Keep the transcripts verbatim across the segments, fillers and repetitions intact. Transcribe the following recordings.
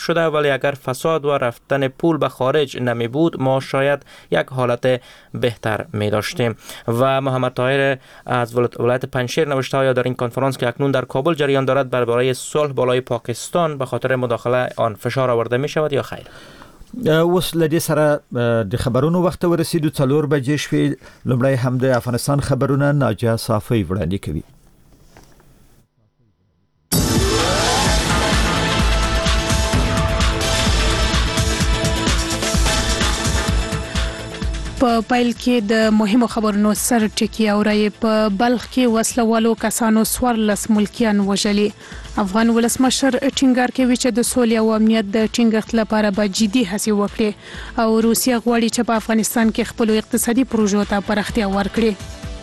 شده، ولی اگر فساد و رفتن پول به خارج نمی بود ما شاید یک حالت بهتر می داشتیم. و محمد طاهر از ولایت پنجشیر نوشته آیا در این کنفرانس که اکنون در کابل جریان دارد برای صلح بالای پاکستان به خاطر مداخله آن فشار آورده می شود یا خیر؟ اوس لدې سره د خبرونو وخت ورسېدو څلور بجې شوې. لومړی هم د افغانستان خبرونه ناجیه صافی وړاندې کوي. په پیل کې د مهمو خبرونو سر ټکی اوري. په بلخ کې وسله والو کسانو څوارلس ملکیان وژلي. افغان ولسمشر ټینګار کوي چې د سولې او امنیت د ټینګښت لپاره به جدي هڅې وکړي او روسیه غواړي چې په افغانستان کې خپل اقتصادي پروژو ته پراختیا ورکړي.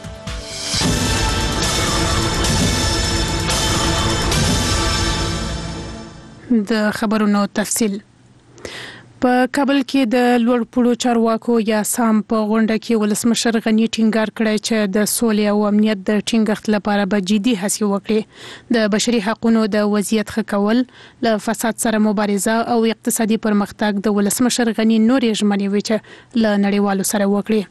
د خبرونو تفصیل. په کابل کې د لوړ پوړو چارواکو یا سام په غونډه کې ولسمشر غنی ټینګار کړی چې د سولې او امنیت د ټینګښت لپاره به جدي هڅې وکړي. د بشري حقوقو د وضعیت ښه کول، له فساد سره مبارزه او اقتصادي پرمختګ د ولسمشر غنی نورې ژمنې وې چې له نړیوالو سره وکړي.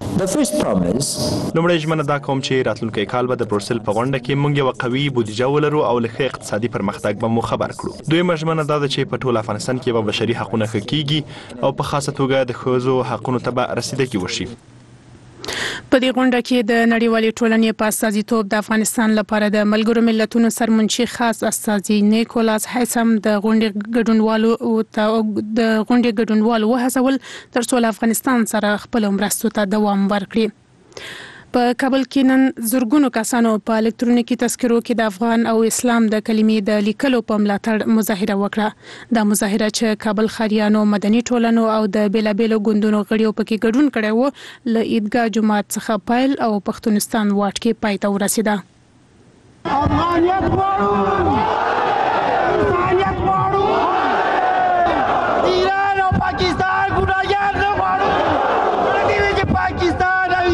لومړی ژمنه دا کوم چې راتلونکی کال به د بروسل په غونډه کې موږ یو قوي بودیجه ولرو او له ښه اقتصادي پرمختګ به مو خبر کړو. دویمه ژمنه دا ده چې په ټول افغانستان کې به بشري حقوقونه ښه کیږي او په خاصه توګه د ښځو حقونو ته به رسیدګي وشي. په دې غونډه کې د نړیوالې ټولنې په استازیتوب د افغانستان لپاره د ملګرو ملتونو سرمنشي خاص استازي نیکولاس هیسم د غونډې ګډونوالو د غونډې ګډونوالو وهڅول ترڅو له افغانستان سره خپل مرستو ته دوام ورکړي. په کابل کې نن زرګونو کسانو په الکترونیکي تذکرو کې د افغان او اسلام د کلمې د لیکلو په ملاتړ مظاهره وکړه. دا مظاهره چې کابل خاریانو، مدني ټولنو او د بیلابیلو ګوندونو غړیو پکې ګډون کړی و، له عیدګاه جومات څخه پیل او پښتونستان واټ کې پای ته ورسېده. افغانیت غواړو، انسانیت غواړو، ایران او پاکستان ګناهګار نه غواړو، ورته چې پاکستان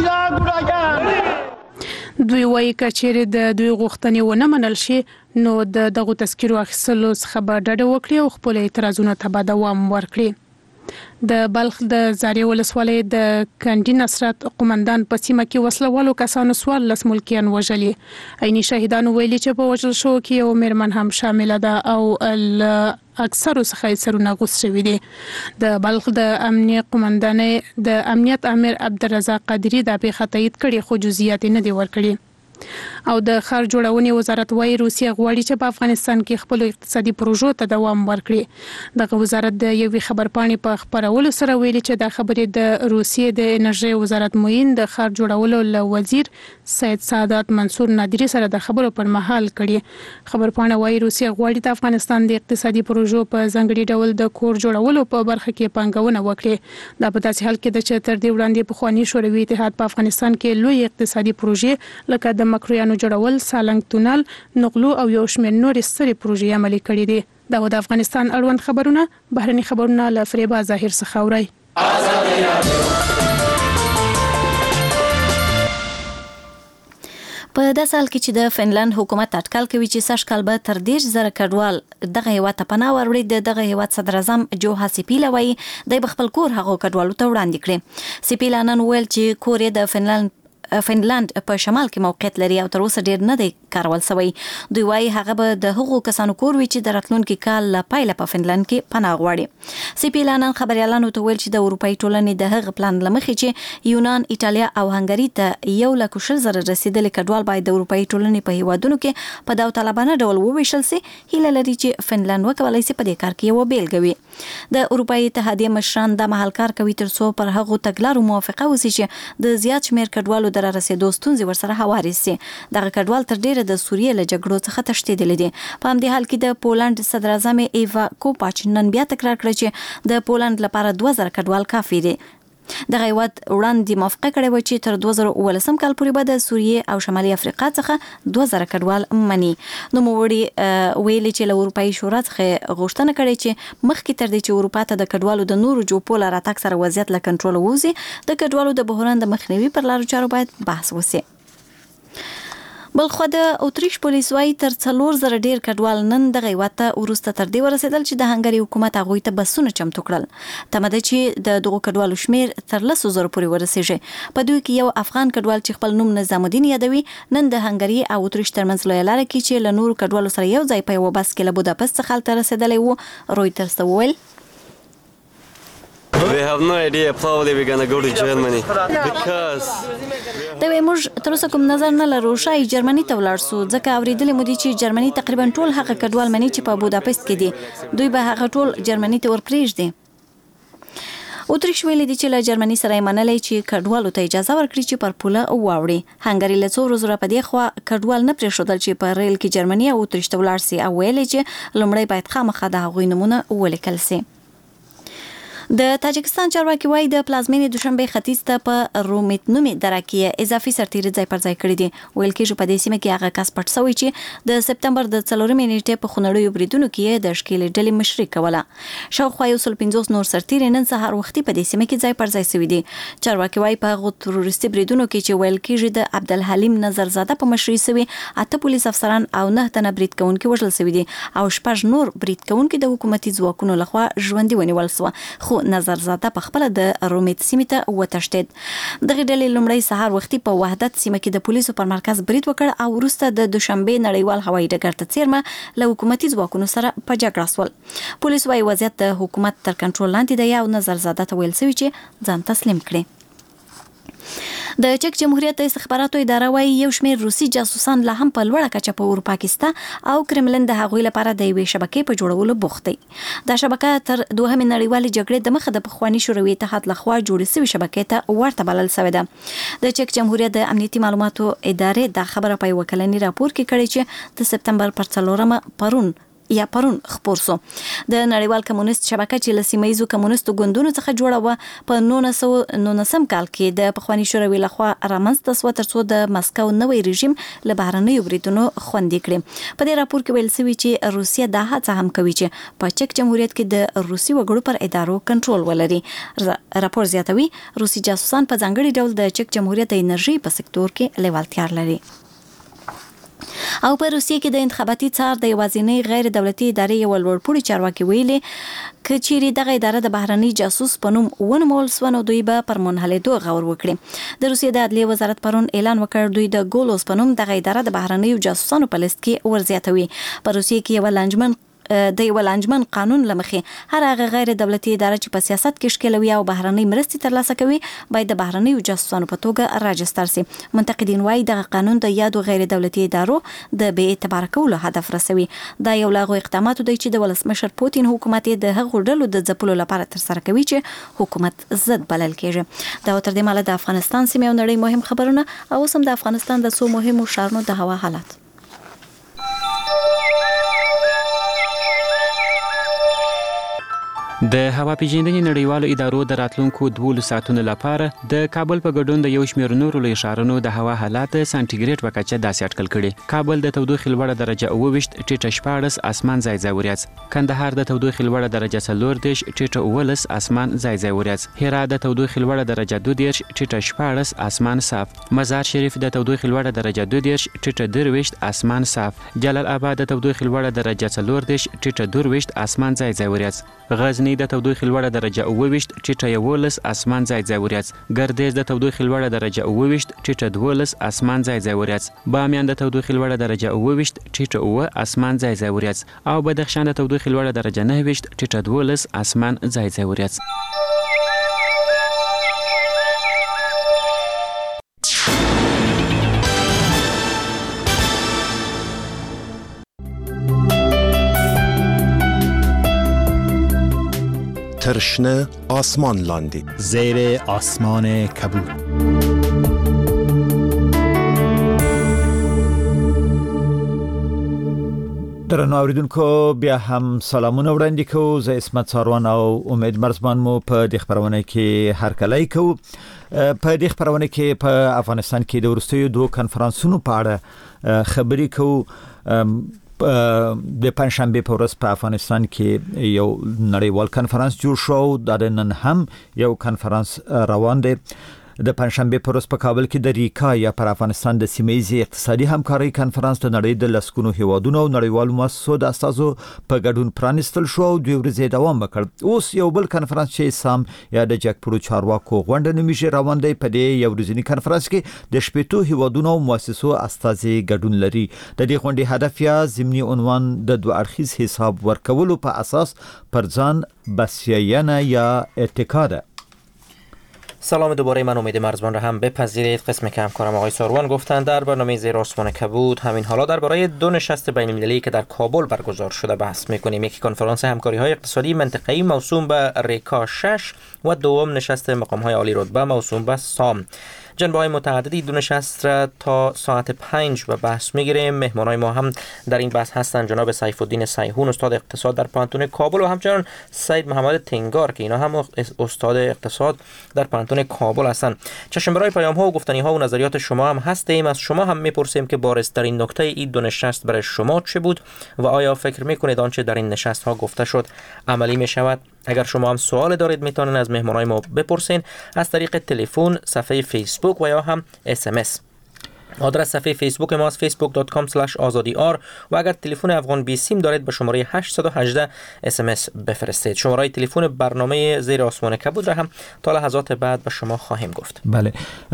دوی وایي که چیرې د دوی غوښتنې ونه منل شي نو د دغو تذکرو اخیستلو څخه به ډډه وکړي او خپل اعتراضونو ته به دوام ورکړي. د بلخ د زاري ولسوالۍ د کندي نصرت قومندان په سیمه کې وسله والو کسانو څوارلس ملکیان وژلي. عیني شهیدانو ویلي چې په وژل شوو کې یو میرمن هم شامله ده او اکثرو څخه یې سرونه غوڅ شوي دي. د بلخ د امنیت قومندانۍ د امنیت امیر عبدالرزاق قادري دا پیښه تایید کړې خو جزئیات نه دي ورکړي. او د ښار جوړونې وزارت وايي روسیه غواړي چې په افغانستان کې خپل اقتصادي پروژو ته دوام ورکړي. دغه وزارت د یوې خبرپاڼې په خبرولو سره ویلي چې دا خبرې د روسیې د انرژي وزارت معین د ښار جوړولو له وزیر سید سعادت منصور نادری سره د خبرو پر مهال کړي. خبرپاڼه وايي روسیه غواړي د افغانستان د اقتصادي پروژو په ځانګړي ډول د کور جوړولو په برخه کې پانګونه وکړي. دا په داسې حال کې ده چې تر دې وړاندې پخوانی شوروي اتحاد په افغانستان کې لوی اقتصادي پروژې لکه د مکرویانو جوړول، سالنګ تونل، نغلو او یو شمېر نورې سترې پروژې عملي کړي دي. دا د افغانستان اړوند خبرونه. بهرني خبرونه له فریبا ظاهر څخه اورئ. په داسې حال کې چې د فنلند حکومت اټکل کوي چې سږ کال به تر دېرش زره کډوال دغه هیواد ته پناه وروړي، د دغه هیواد صدر اعظم جوها سیپیلا وایي دی به خپل کور هغو کډوالو ته وړاندې کړي. سیپیلا نن ویل چې کور یې د فنلند فنلند په شمال کې موقعیت لري او تر اوسه ډیر نه دی کارول شوی. دوی وايي هغه به د هغو کسانو کور وي چې د راتلونکي کال له پیله په فنلند کې پناه غواړي. سیپیلا نن خبريالانو ته ویل چې د اروپאי ټولنې د هغه پلان لمخې چې یونان، ایټالیا او هنګری ته یو لک شل زره رسیدلي کډوال باید د اروپאי ټولنې په هیوادونو کې په داوطلبانه ډول وویشل سي. هیله لري چې فنلند وکولای شي په دې کار کې یو بیلګه وي. د اروپאי اتحادیه مشران د محل کار کوي ترڅو پر هغو تګلارو موافقه وشي چې د زیات شمیر کډوالو در رسیدو ستونزې ورسره هواري سي. دغه کډوال تر ډیره د سوریې له جګړو څخه تښتېدلي دي. په همدې حال کې د پولند صدر اعظم ایوا کوپاچ نن بیا تکرار کړ چې د پولند لپاره دوه زره کډوال کافي دي. دغه هیواد وړاندې موافقه کړې و چې تر دوه زره اوولسم کال پورې به د سوریې او شمالي افریقا څخه دوه زره کډوال مني. نوموړي ویلي چې له اروپאי شورا څخه غوښتنه کړې چې مخکې تر دې چې اروپا ته د کډوالو د نورو جوپو له راتګ سره وضعیت له کنټروله ووځي، د کډوالو د بحران د مخنیوي پر لارو چارو باید بحث وشي. بلخو د اتریش پولیس وايي تر څلور زره ډیر کډوال نن د غیوته ورسته تر دې ورسېدل چې د هنګري حکومت هغه ته بسونه چمتو کړل. تمه چې د دغو کډوالو شمیر تر لسو زره پورې ورسېږي. په دوی کې یو افغان کډوال چې خپل نوم نظام الدین یادوي نن د هنګري او اتریش ترمنځ لوی لار کې چې له نورو کډوالو سره یو ځای په یو بس کې له بوداپست څخه تر رسیدلې وو. رويترز ته وویل We have no idea probably we're going to go to Germany because دوی موږ تر اوسه کوم نظر نه لرو شای جرمني ته ولاړ سو ځکه اوریدلې مو دي چې جرمني تقریبا ټول هغه کډوال مني چې په بوداپست کې دي دوی به هغه ټول جرمني ته ورپریږدي. اتریش ویلي دي چې له جرمني سره یې منلې چې کډوالو ته اجازه ورکړي چې پر پوله واوړي. هنګري له څو ورځې راپدې خو کډوال نه پرېښودل چې په ریل کې جرمني او اتریش ته ولاړ سي او ویلي چې لومړی باید خامخا د هغوی نمونه ولیکل سي. د تاجکستان چارواکي وايي د پلازمینې دوشنبه ختیځ ته په رومیت نومي درکې اضافي سرتیري ځای پر ځای کړی دي. ویل کېږي په دې سیمه کې هغه کس پټ شوی چې د سپتمبر د څلورمې نیټې په خونړیو بریدونو کې د ښکېلې ډلې مشري کوله. شاوخوا یو سل پنځوس نور سرتیري نن سهار وختي په دې سیمه کې ځای پر ځای شوي دي. چارواکي وايي په هغو تروریستي بریدونو کې چې ویل کېږي د عبدالحلیم نظرزاده په مشري شوي اته پولیس افسران او نه تنه برید کوونکي وژل شوي دي او شپږ نور برید کوونکي د حکومتي ځواکونو لخوا ژوندي ونیول شو. خو نظرزاده په خپل د رومیت سیمه ته وتښتید. دغه ډلې لومړی سهار وختي په وحدت سیمه کې د پولیسو پر مرکز برید وکړ او وروسته د دوشنبه نړیوال هوایي ډګر ته څیرمه له حکومتي ځواکونو سره په جګړه سول. پولیس وايي وضعیت د حکومت تر کنټرول لاندې دی او نظرزاده ته ویل شوی چې ځان تسلیم کړي. د چک جمهوریت استخباراتو اداره وايي یو شمېر روسي جاسوسان لا هم په لوړه کچه په اروپا کې سته او کرملن د هغوی لپاره د یوې شبکې په جوړولو بوخت دی. دا شبکه تر دوهمې نړیوالې جګړې د مخه د پخواني شوروي اتحاد لخوا جوړې شوې شبکې ته ورته بلل شوې ده. د چک جمهوریت د امنیتي معلوماتو ادارې دا خبره په یو کلنی راپور کې کړې چې د سپتمبر پر څلورمه پرون یا پرون خبر سو د نړیوال کمونیست شبکه چې له سیمایي کمونیستو ګوندونو څخه جوړه و په نولس سوه نولسم کال کې د پخواني شوروي لخوا رامنځته شوه ترڅو د مسکو نوی رژیم له بهرنیو بریدونو خوندي کړي. په دې راپور کې ویل شوی چې روسیه دا هڅه هم کوي چې په چک جمهوریت کې د روسي وګړو پر ادارو کنټرول ولري. راپور زیاتوي روسي جاسوسان په ځانګړي ډول د چک جمهوریت د انرژي په سکتور کې لیوالتیا لري. او په روسیې کې د انتخاباتي څار د یوازینۍ غیر دولتي ادارې یو لوړپوړي چارواکي ویلي که چیرې دغه اداره د بهرني جاسوس په نوم ونومول سوه نو دوی به پر منحلېدو غور وکړي. د روسیې د عدلیې وزارت پرون اعلان وکړ دوی د ګولوس په نوم دغه اداره د بهرنیو جاسوسانو په لیست کې ورزیاتوي. په روسیې کې یو لانجمن د یو لانجمن قانون لمخې هر هغه غیر دولتي اداره چې په سیاست کې ښکېلوي او بهرنۍ مرستې ترلاسه کوي باید د بهرنیو جاسوسانو په توګه راجستر سي. منتقدین وايي دغه قانون د یادو غیر دولتي ادارو د بې اعتباره کولو هدف رسوي. دا یو له هغو اقداماتو دی چې د ولسمشر پوتین حکومت د هغو ډلو د ځپلو لپاره ترسره کوي چې حکومت ضد بلل کېږي. دا تر دې مهاله د افغانستان سیمې او نړۍ مهم خبرونه او اوس هم د افغانستان د څو مهمو ښارونو د هوا حالت. د هوا پیژندنې نړیوالو ادارو د راتلونکو دوه ساعتونو لپاره د کابل په ګډون د یو شمېر نورو لوی ښارونو د هوا حالات سانتیګریډ په کچه داسې اټکل کړي. کابل د تودوخې لوړه درجه اوه ویشت ټیټه شپاړس اسمان ځای ځای وریځ. کندهار د تودوخې لوړه درجه څلور دېرش ټیټه اوولس اسمان ځای ځای وریځ. هرات د تودوخې لوړه درجه دوه دېرش ټیټه شپاړس اسمان صاف. مزار شریف د تودوخې لوړه درجه دوه دېرش ټیټه درویشت اسمان صاف. جلال آباد د تودوخې لوړه درجه څلور دېرش ټیټه درویشت اسمان ځای ځای وریځ. غزنی د تودوخې لوړه درجه اوه ویشت ټیټه یولس اسمان ځای ځای وریځ. ګردیز د تودوخې لوړه درجه اوه ویشت ټیټه دولس اسمان ځای ځای وریځ. بامیان د تودوخې لوړه درجه اوه ویشت ټیټه اوه اسمان ځای ځای وریځ. او بدخشان د تودوخې لوړه درجه نه ویشت ټیټه دولس اسمان ځای ځای وریځ. ترشنه آسمان لاندې زیر آسمان کبود. درنو اوریدونکو بیا هم سلامونه وړاندې کوو. زه اسمت ساروان او امید مرزبان مو په دې خبرونه کې هرکلی کوو. په دې خبرونه کې په افغانستان کې د وروستیو دوه کنفرانسونو په اړه خبرې کوو. د پنځشنبه په ورځ په افغانستان کې یو نړیوال کنفرانس جوړ شو. دا نن هم یو کنفرانس روان دی. د پنځشنبه پر ورځ په کابل کې د ریکا یا پر افغانستان د سیمه‌ییزې اقتصادي همکارۍ کنفرانس د نړۍ د لسګونو هیوادونو او نړیوالو مؤسسو د استازو په ګډون پرانیستل شو او دوه ورځې دوام وکړ. اوس یو بل کنفرانس چې سام یا د جګپرو چارواکو غونډه نومیږي روان دی. په دې یو ورځني کنفرانس کې د شپږ هیوادونو او مؤسسو استازي ګډون لري. د دې غونډې هدف یا ضمني عنوان د دوه اړخیز حساب ورکولو په اساس پر ځان بسیاینه یا اتکا ده. سلام دوباره، من امید مرزبان را هم بپذیرید. قسم که همکارم آقای ساروان گفتند در برنامه زیر آسمان کبود همین حالا درباره دو نشست بین المللی که در کابل برگزار شده بحث میکنیم. یکی کنفرانس همکاری های اقتصادی منطقه‌ای موسوم به ریکا شش و دوم نشست مقام های عالی رتبه موسوم به سام. جنبه های متعددی دو نشست را تا ساعت پنج به بحث میگیریم. مهمانای ما هم در این بحث هستند جناب سیف الدین سیحون استاد اقتصاد در پانتون کابل و همچنان سید محمد تنگار که اینا هم استاد اقتصاد در پانتون کابل هستند. چشم برای پیام ها و گفتنی ها و نظریات شما هم هستیم. از شما هم میپرسیم که بارزترین نکته این دو نشست برای شما چه بود و آیا فکر میکنید آنچه در این نشست ها گفته شد عملی میشود؟ اگر شما هم سوال دارید میتونید از مهمانای ما بپرسین از طریق تلفن، صفحه فیسبوک و یا هم اس ام اس. آدرس صفحه فیسبوک ما است facebook dot com slash azadi r و اگر تلفن افغان بی سیم دارید به شماره هشت یک هشت اس ام اس بفرستید. شماره تلفن برنامه زیر آسمان کبود را هم تا لحظات بعد به شما خواهیم گفت. بله،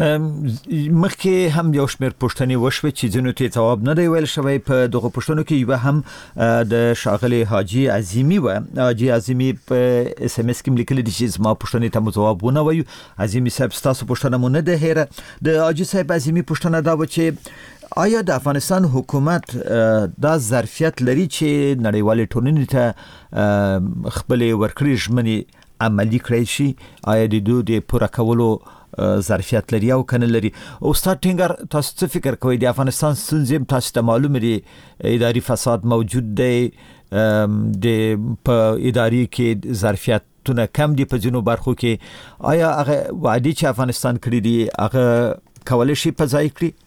مخکې هم یو شمېر پوښتنې وشوې چې ځینو ته جواب نه دی ویل شوی. په دغه پوښتنو کې یو هم د شاغلي حاجی عظیمی و حاجی عظیمی په اس ام اس کې لیکلي دي چې ما پوښتنې ته جواب ونه وایو. عظیمی صاحب تاسو پوښتنه مونږ نه ده هېره. د حاجی صاحب عظیمی پوښتنه دا و چې آیا د افغانستان حکومت دا ظرفیت لري چې نړیوالې ټولنې ته خپل ورکړې ژمنې عملي کړی شي؟ آیا د دوی د پوره کولو ظرفیت لري او کنه لري؟ استاد ټینګر، تاسو څه فکر کوئ؟ د افغانستان ستونزې تاسو ته معلومه دي، اداري فساد موجود دی، د په اداري کې ظرفیت تونه کم دي په ځینو برخو کې. آیا هغه وعده چې افغانستان کړی دي هغه کولای شي په ځای کړي؟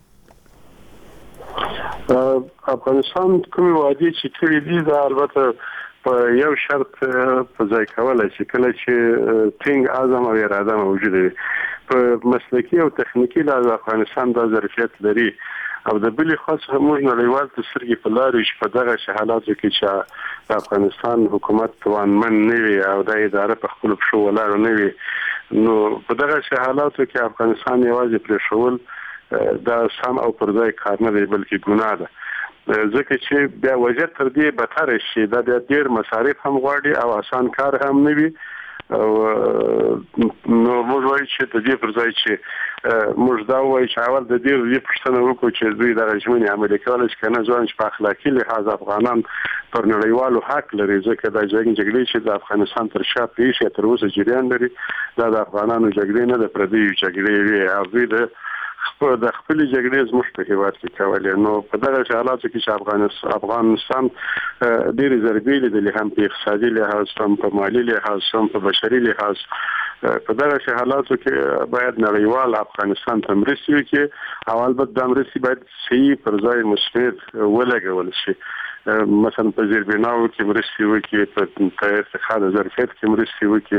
افغانستان کومې وعدې چې کړې دي دا البته په یو شرط په ځای کولای شي، کله چې ټینګ عزم او اراده موجود وي. په مسلکي او تخنیکي لحاظ افغانستان دا ظرفیت لري او د بلې خاص موږ نړیوال سترګې په لارو چې په دغه حالاتو کې چې د افغانستان حکومت توانمن نه وي او د اداره په خپل پښو ولاړ نه وي، نو په دغه حالاتو کې افغانستان یوازې پرېښول دا سم او پر ځای کار نه دی بلکې ګناه ده، ځکه چې بیا وضعیت تر دې بدتر شي. دا بیا ډېر مصارف هم غواړي او آسان کار هم نه وي. او نو موږ وایو چې د دې پر ځای چې موږ دا وایو چې اول د دې دې پوښتنه وکړو چې دوی دغه ژمنې عملي کولای شي که نه، ځوان چې په اخلاقي لحاظ افغانان پر نړیوالو حق لري، ځکه دا جنګ جګړې چې د افغانستان تر شا پیښې تر اوسه جریان لري دا د افغانانو جګړې نه، د پردیو جګړې وي او دوی د د خپل جګړې زموږ په هیواد کې کولې. نو په دغه حالاتو کې چې افغانستان افغانستان ډېرې ضربې لیدلې، هم په اقتصادي لحاظ، هم په مالي لحاظ، هم په بشري لحاظ. په دغه حالاتو کې باید نړیوال افغانستان ته مرستې وکړي او البته دا مرستې باید صحیح پر ځای مثبت ولګول شي. مثلا په زیربناو کې مرستې وکړي، په ارتقا د ظرفیت کې مرستې وکړي.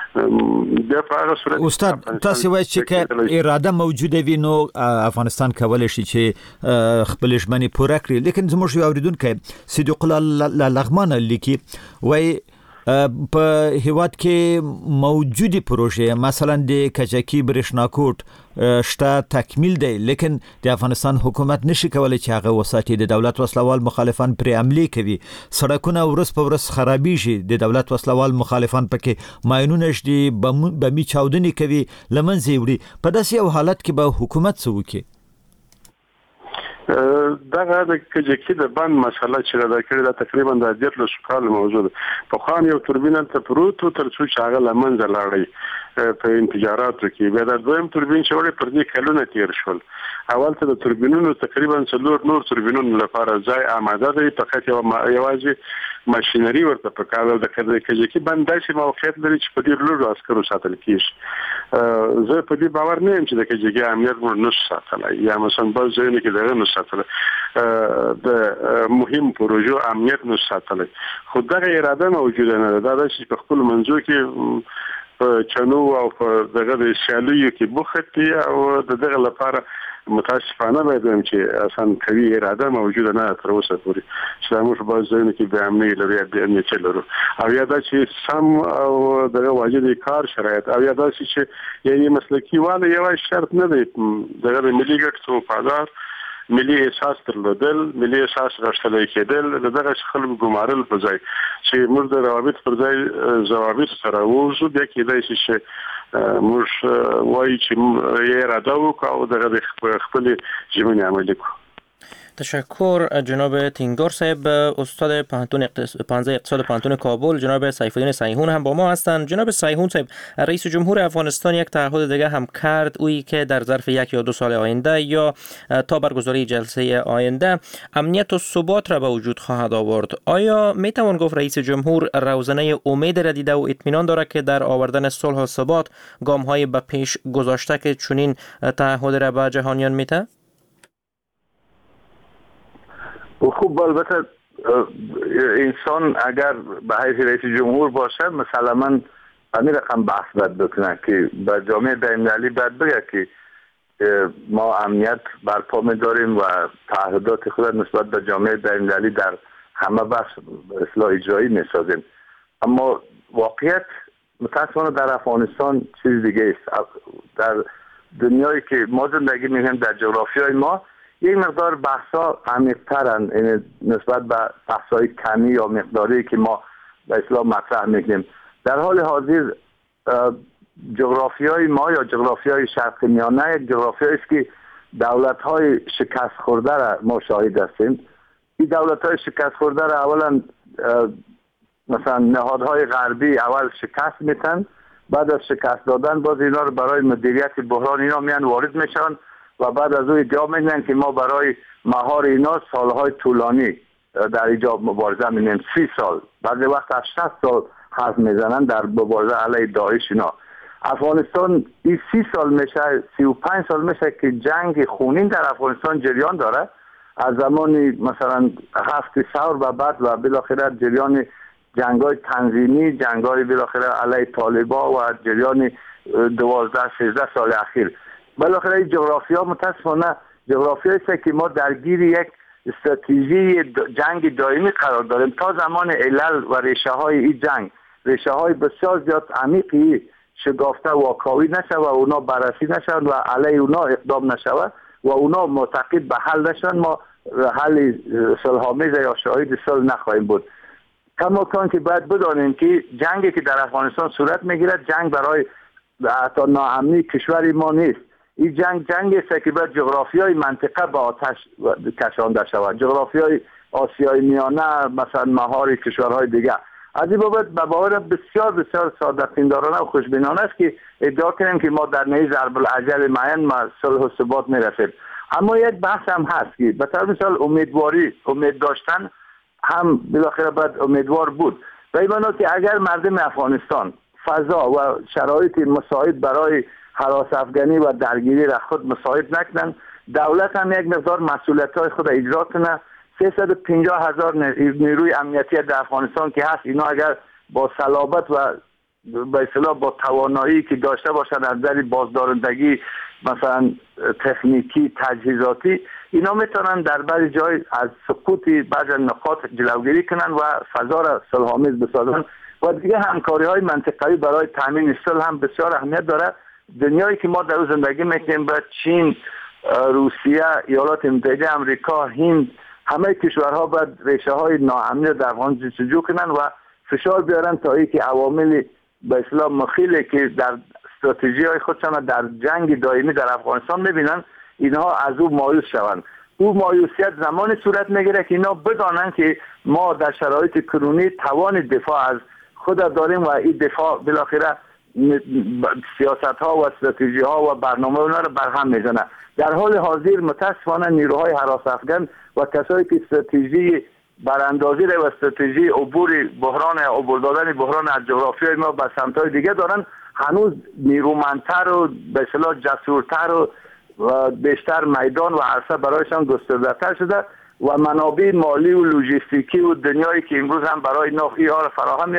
استاد تاسو وایئ چې که اراده موجوده وي نو افغانستان کولای شي چې خپل ژمنې پوره کړي، لیکن زموږ یو اوریدونکی صدیق الله لغمان لیکي وایي په هیواد کې موجودی پروژه مثلا د کجکی برښناکوټ شته تکمیل دی، لیکن د افغانستان حکومت نشي کولای چې هغه وساتي. د دولت وسلوال مخالفان پر عملی کوي، سړکونه ورس په ورس خرابېږي، د دولت وسلوال مخالفان پکې ماینونه شدي، بمي چاودنې کوي، لمنځه وړي. په داسې یو حالت کې به حکومت څه وکړي؟ دغه د کجکی د بند مسله چې دا کړی دا تقریبا د دیرلس کال موجود. په خان یو توربین ته پروتو تر څو چې هغه لمنځه لاړی په انتجاراتو کې. بیا د دویم توربین چې وړي پر دې کلونه تیر شول. اول ته د توربینونو تقریبا څلور نور توربینونو لپاره ځای آماده دی، فقط یو یوازې ماشینری ورته پکاره د کجکی بند داسې موقعیت لري چې په دې لږ عسکرو ساتل کیږي. زه په دې باور نه یم چې د کجکی امنیت مو نشي ساتلای یا مثلا بل ځایونه کې دغه نشي ساتلای، د مهم پروژو امنیت نشي ساتلای. خو دغه اراده موجوده نه ده. دا چې په خپل منځو کې په چنو او په دغه د شالیو کې بوختي او دغه لپاره متاسفانه باید چې اصلا قوي اراده موجوده نه تر اوسه پورې چې موږ په ځینو کې د امنیت لري د امنیت لرو او یا دا چې سم او دغه واجد کار شرایط او یا دا چې یعنی مسلکی واله یو شرط نه دی دغه ملي ګټو پادار ملي احساس درلودل ملي احساس راځلای کېدل دغه خلکو ګمارل په ځای چې موږ د روابط پر ځای ضوابط سره وځو بیا کېدای شي چې موږ وایي چې یې اراده وکړو او دغه خپل ژمنې عملي کړو. تشکر جناب تینگار صاحب، استاد پانتون پانزده اقتصاد پانتون کابل. جناب سیفالدین صیحون هم با ما هستند. جناب صیحون صاحب، رئیس جمهور افغانستان یک تعهد دیگه هم کرد، اویی که در ظرف یک یا دو سال آینده یا تا برگزاری جلسه آینده امنیت و ثبات را به وجود خواهد آورد. آیا می توان گفت رئیس جمهور روزنه امید را دیده و اطمینان دارد که در آوردن صلح و ثبات گام های به پیش گذاشته که چنین تعهد را به جهانیان میده؟ خوب، البته انسان اگر به حیث رئیس جمهور باشه مسلما همین رقم بحث باید بکنه که به جامعه بین‌المللی باید بگه که ما امنیت برپا می‌داریم و تعهدات خود نسبت به جامعه بین‌المللی در همه بخش اصلاح اجرایی می‌سازیم. اما واقعیت متأسفانه در افغانستان چیز دیگه است. در دنیایی که ما زندگی می‌کنیم، در جغرافیای ما یک مقدار بحثا عمیق‌ترن نسبت به بحث‌های کمی یا مقداری که ما به اصطلاح مطرح می‌کنیم. در حال حاضر جغرافیای ما یا جغرافیای شرق میانه یک جغرافیایی است که دولت‌های شکست خورده را ما شاهد هستیم. این دولت‌های شکست خورده را اولا مثلا نهادهای غربی اول شکست میتن، بعد از شکست دادن باز اینا رو برای مدیریت بحران اینا میان وارد میشن و بعد از اون ادعا میکنن که ما برای مهار اینا سالهای طولانی در اینجا مبارزه میکنیم، سی سال، بعد وقت از شصت سال حرف میزنن در مبارزه علیه داعش اینا. افغانستان این سی سال میشه، سی و پنج سال میشه که جنگ خونین در افغانستان جریان داره، از زمان مثلا هفت ثور و بعد و بالاخره جریان جنگای تنظیمی، جنگای بالاخره علیه طالبا و جریان دوازده سیزده سال اخیر. بالاخره این جغرافیا متاسفانه جغرافیایی است که ما درگیر یک استراتژی جنگ دائمی قرار داریم تا زمان علل و ریشه های این جنگ، ریشه های بسیار زیاد عمیقی شگافته واکاوی نشه و اونا بررسی نشن و علیه اونا اقدام نشه و اونا معتقد به حل نشن، ما حل صلح‌آمیز یا شاهد صلح نخواهیم بود. کما کان که باید بدانیم که جنگی که در افغانستان صورت میگیرد جنگ برای حتی ناامنی کشور ما نیست. این جنگ جنگی است که باید جغرافیای منطقه به آتش کشانده شود، جغرافیای آسیای میانه مثلا مهار کشورهای دیگه. از این بابت به باور بسیار بسیار ساده‌پندارانه و خوشبینانه است که ادعا کنیم که ما در نهی ضرب الاجل معین ما صلح و ثبات میرسیم. اما یک بحث هم هست که به طور مثال امیدواری، امید داشتن هم بالاخره باید امیدوار بود. و این معنی که اگر مردم افغانستان فضا و شرایط مساعد برای هراس افغانی و درگیری را خود مساعد نکنن، دولت هم یک مقدار مسئولیت‌های خود اجرا کنه، سیصد و پنجاه هزار نیروی امنیتی در افغانستان که هست، اینا اگر با صلابت و به اصطلاح با توانایی که داشته باشند از نظر بازدارندگی مثلا تکنیکی تجهیزاتی، اینا میتونن در بعضی جای از سقوط بعضی نقاط جلوگیری کنن و فضا را صلح‌آمیز بسازن. و دیگه همکاری های منطقه‌ای برای تامین صلح هم بسیار اهمیت داره. دنیایی که ما در اون زندگی میکنیم با چین، روسیه، ایالات متحده آمریکا، هند، همه کشورها باید ریشه های ناامنی در افغانستان جستجو کنن و فشار بیارن تا اینکه عوامل به اصطلاح مخیلی که در استراتژی های خودشان در جنگ دائمی در افغانستان میبینن اینها از او مایوس شوند. او مایوسیت زمان صورت میگیره که اینا بدانن که ما در شرایط کنونی توان دفاع از خود داریم و این دفاع بالاخره سیاست ها و استراتژی ها و برنامه اونا رو برهم میزنه. در حال حاضر متاسفانه نیروهای هراس افغان و کسایی که استراتژی براندازی و استراتژی عبور بحران عبور دادن بحران از جغرافیای ما به سمت‌های دیگه دارن، هنوز نیرومندتر و به اصطلاح جسورتر و بیشتر میدان و عرصه برایشان گسترده‌تر شده و منابع مالی و لوجستیکی و دنیایی که امروز هم برای ناخی ها را فراهم میاره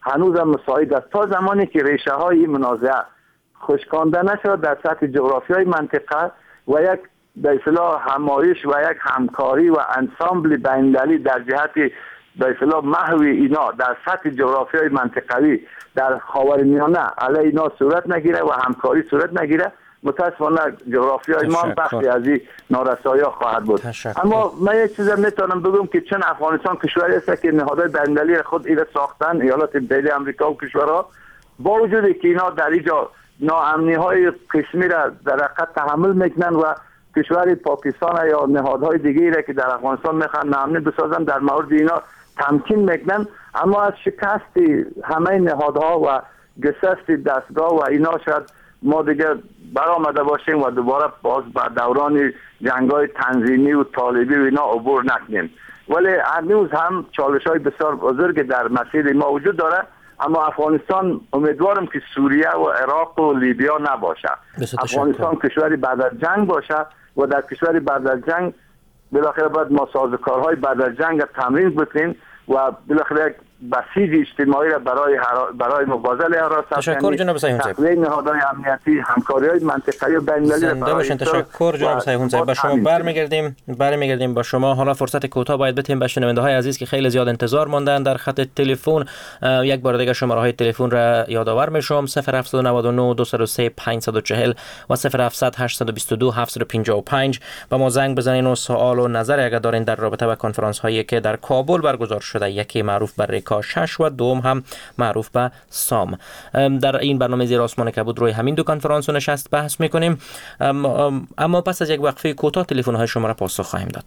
هنوز هم مساعد است تا زمانی که ریشه های منازعه خشکانده نشد در سطح جغرافیای منطقه و یک به اصطلاح همایش و یک همکاری و انسامبل بین‌المللی در جهت به اصطلاح محو اینا در سطح جغرافیای منطقوی در خاورمیانه علیه اینا صورت نگیره و همکاری صورت نگیره، متاسفانه جغرافیای ما بخشی از این نارسایی‌ها خواهد بود. تشکر. اما من یک چیز میتونم بگم که چون افغانستان کشوری است که نهادهای بین‌المللی خود ایره ساختن، ایالات متحده آمریکا و کشورها، با وجودی که اینا در اینجا ناامنی‌های قسمی را در حقیقت تحمل میکنن و کشور پاکستان یا نهادهای دیگری را که در افغانستان میخوان ناامنی بسازن در مورد اینا تمکین میکنن، اما از شکست همه نهادها و گسست دستگاه و اینا شاید ما دیگه برآمده باشیم و دوباره باز به دوران جنگ‌های تنظیمی و طالبی و اینا عبور نکنیم. ولی هنوز هم چالش‌های بسیار بزرگ در مسیر ما وجود داره، اما افغانستان امیدوارم که سوریه و عراق و لیبیا نباشه. افغانستان کشوری بعد از جنگ باشه و در کشوری بعد از جنگ بالاخره باید ما سازوکارهای بعد از جنگ تمرین بکنیم و بالاخره یک بسیج اجتماعی را برای هر... برای مبارزه علیه حراست، تشکر جناب سیحون صاحب. تقویت نهادهای امنیتی، همکاری‌های منطقه‌ای و بین‌المللی زنده باشین. تشکر جناب سیحون صاحب. با شما برمیگردیم برمیگردیم با شما. حالا فرصت کوتاه باید بدیم به شنونده‌های عزیز که خیلی زیاد انتظار ماندن در خط تلفن. یک بار دیگه شماره‌های تلفن را یادآور میشم: صفر هفت نه نه دو صفر سه پنج چهار صفر و صفر هفت صفر هشت دو دو هفت پنج پنج. با ما زنگ بزنین و سوال و نظر اگر دارین در رابطه با کنفرانس هایی که در کابل برگزار شده، یکی معروف به ریکا شش و دوم هم معروف به سام. در این برنامه زیر آسمان کبود روی همین دو کنفرانس و نشست بحث میکنیم، اما پس از یک وقفه کوتاه تلفن های شما را پاسخ خواهیم داد.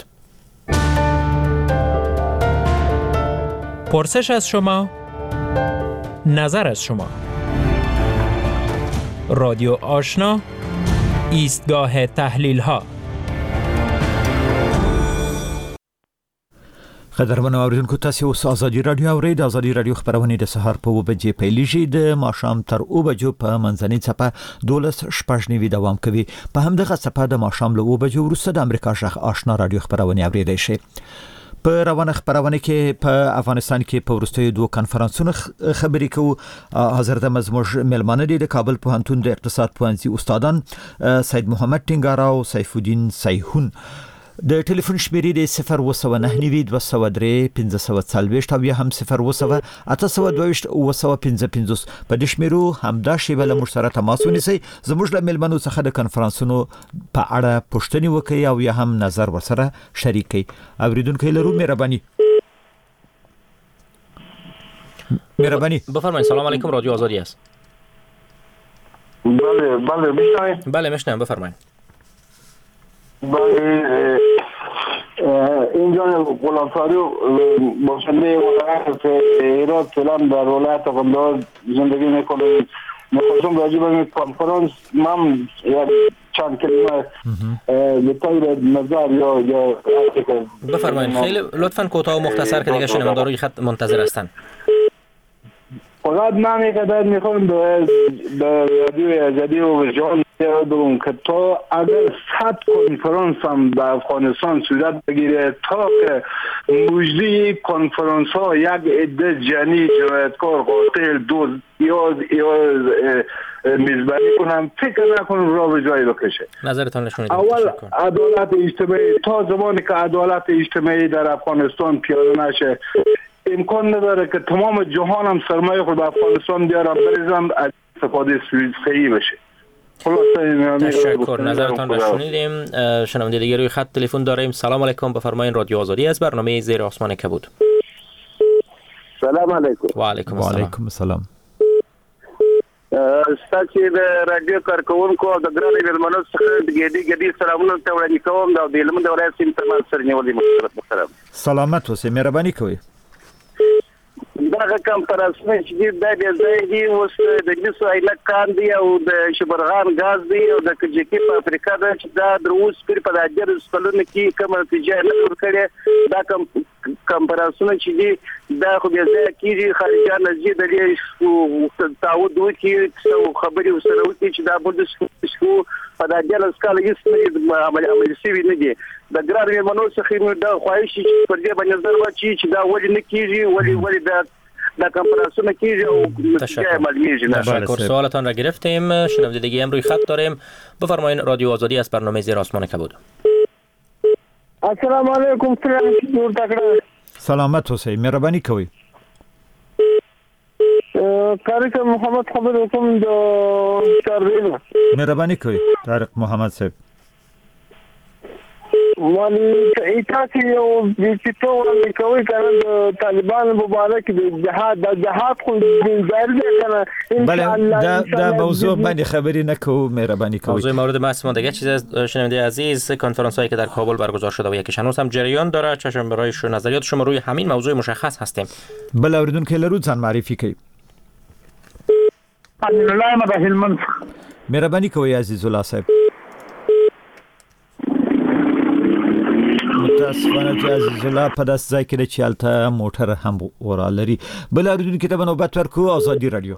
پرسش از شما، نظر از شما. رادیو آشنا، ایستگاه تحلیل ها. قدرمن اوریدونکو، تاسو اوس ازادي رادیو اورید. ازادي رادیو خبرونه د سهار په و بجې پیلېږي، د ماښام تر او بجو په منځنۍ څپه دولس شپږ نیوي دوام کوي. په همدغه څپه د ماښام له او بجو وروسته د امریکا شخ آشنا رادیو خبرونه اوریدای شي. په روانه خبرونه کې په افغانستان کې په ورستیو دوه کنفرانسونو خبرې کوو. حاضر د مزموج ملمانه دي د کابل پوهنتون د اقتصاد پوهنځي استادان سید محمد ټینګار او سیف الدین سیحون. د ټلیفون شمیرې د صفر و سو نه نیوي دوه سو درې پنځه سو څلوېښت او یا هم صفر و سو اته سو دوه او سو پنځه پنځوس. په دې شمیرو همدا شیبه له موږ سره تماس ونیسئ، زموږ له ملمنو څخه د کنفرانسونو په اړه پوښتنې وکړئ او یا هم نظر ورسره شریک کړئ. اوریدونکو لرو مهرباني مهرباني بفرمایید. سلام علیکم، رادیو آزادی است. بله بله میشنوید؟ بله میشنوم، بفرمایید. بله اینجا غلامفریو باشنده ولایت هرات فعلا در ولایت قندهار زندگی میکنه. میخواستم راجع به کنفرانس من یک چند کلمه به طور نظر یا یا بفرمایید. خیلی لطفاً کوتاه و مختصر که دیگه شنوندگان خط منتظر هستن. فقط من اینقدر میخوام به رادیو آزادی و جان بگم که تا اگر صد کنفرانس هم در افغانستان صورت بگیره، تا که مجری کنفرانس ها یک عده جنی جنایتکار قاتل دوز یا میزبانی کنم، فکر نکنم را به جایی بکشه. نظرتان نشون میدید. اول عدالت اجتماعی، تا زمانی که عدالت اجتماعی در افغانستان پیاده نشه امکان نداره که تمام جهان هم سرمایه خود به افغانستان بیارم بریزم از استفاده صحیح بشه. تشکر، نظرتان را شنیدیم. شنونده دیگه روی خط تلفن داریم. سلام علیکم، بفرمایید. رادیو آزادی از برنامه زیر آسمان کبود. سلام علیکم. و علیکم السلام. و علیکم السلام. ستاسو د رادیو کارکونکو د ګرانې ملمنو څخه د ګډي ګډي سلامونه ته وړاندې کوم. دا د علم د ولایت سیم ترمن سره نیولې محترم. سلامت اوسئ، مهرباني کوئ. دغه کنفرانسونه چې د دې ځای دی اوس د ګلیسو ایلک کان دی او د شبرغان غاز دی او د کجکی په افریقا د چې دا دروس پر په داجر سکلونه کې کوم نتیجه نه ورکړي. دا کم کنفرانسونه چې دی دا خو بیا ځای کېږي خارجه نزدې د دې تعهد وکړي او خبرې وسره وکړي چې دا بل څه په داجر سکاله یې عمل عمل شوی نه دی. د ګرانې منو څخه د خواهش چې پر دې باندې نظر واچي چې دا ولې نه کېږي، ولې ولې دا د کنفرانسونو کیږي او نتیجه معلومیږي. تشکر. سوالتان را گرفتیم. شنونده دیگه هم روی خط داریم. بفرمایید. رادیو آزادی از برنامه زیر آسمان کبود. السلام علیکم. جوړ تکړه. سلامت اوسئ. مهرباني کوئ. طارق محمد خبر کوم د چاردینا. مهرباني کوئ طارق محمد صاحب. ولی ایتاسی یو بیچتو ولی کوي کنه د طالبان مبارک د جهاد د جهاد خو جاری کنه ان شاء الله. دا دا موضوع باندې خبری نکو. مهربانی کوئ. موضوع مورد بحث ما دیگه چیز از شنونده عزیز، کنفرانس هایی که در کابل برگزار شده و یکیش هنوز هم جریان داره. چشم برای نظریات شما روی همین موضوع مشخص هستیم. بله اوریدون که لرو ځان معرفي کوي. الله مدهل من. مهربانی کوئ عزیز الله صاحب. متاسفانه چې عزیز الله په داس ځای کې چې الته موټر هم ورالري. بل اوریدون کې ته نوبت ورکو آزادي رادیو.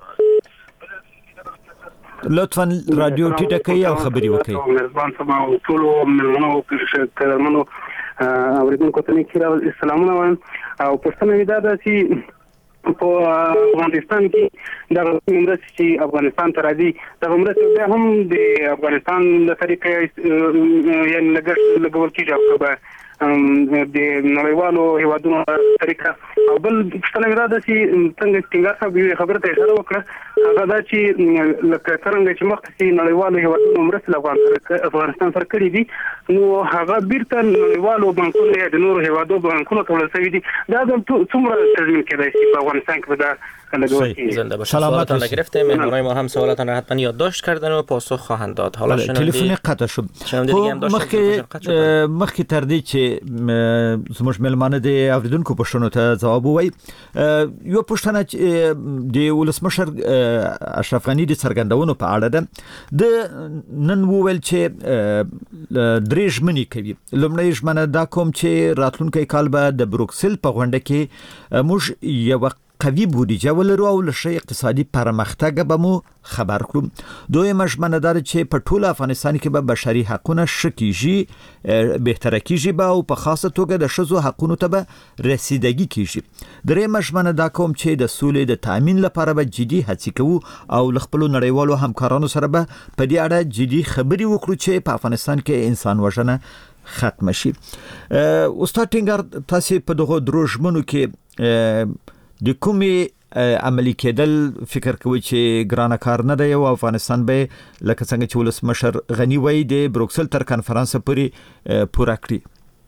لطفا رادیو ټیټه کړئ او خبري وکړئ. مهربان سما ټول ملمنو کړمنو اوریدونکو ته نیکه السلامونه وایم او پښتنه دا ده چې په افغانستان کې د مرستې چې افغانستان ته راځي د مرستې بیا هم د افغانستان د طریقې یعنی لګښت لګول کېږي په د نړیوالو هیوادونو طریقه. او بل پښتنه دا ده چې څنګه ټینګار صاحب خبره ته اشاره وکړه هغه دا چې لکه څنګه چې مخکې نړیوالو هیوادونو مرستې افغانستان سره کړې دي نو هغه بیرته نړیوالو بانکونو یا د نورو هیوادو بانکونو ته ورسوي دي. دا د څومره تضمین کېدای شي په افغانستان کې دا زنده باشید. سوالتان گرفتیم. مهمانای ما هم سوالتان را حتما یادداشت کردن و پاسخ خواهند داد. حالا تلفن قطع شد. مخکې مخکې تر دې چې زموږ ملمانه د اوریدونکو پوښتنو ته جواب وایي یو پوښتنه د ولسمشر اشرف غنی د څرګندونو په اړه ده. د نن وویل چې درې ژمنې کوي. لومړی ژمنه دا کوم چې راتلونکی کال به د بروکسل په غونډه کې موږ یو قوي بودجه ولرو او لشه اقتصادي پرمختګ به مو خبر کړو. دویمه ژمنه دا چې په ټول افغانستان کې به بشري حقوقونه شکیږي بهتره کیږي به او په خاصه توګه د ښځو حقوقو ته به رسیدګي کیږي. دریمه ژمنه دا کوم چې د سولې د تامین لپاره به جدي هڅې کوو او خپل نړیوالو همکارانو سره به په دې اړه جدي خبري وکړو چې په افغانستان کې انسان وژنه ختم شي. استاد ټینګار تاسو په دغه درو ژمنو کې د کومې عملی کېدل فکر کوي چې ګرانه کار نه دی او افغانستان به لکه څنګه چې ولسمشر غنی وایي د بروکسل تر کنفرانس پورې پوره کړي؟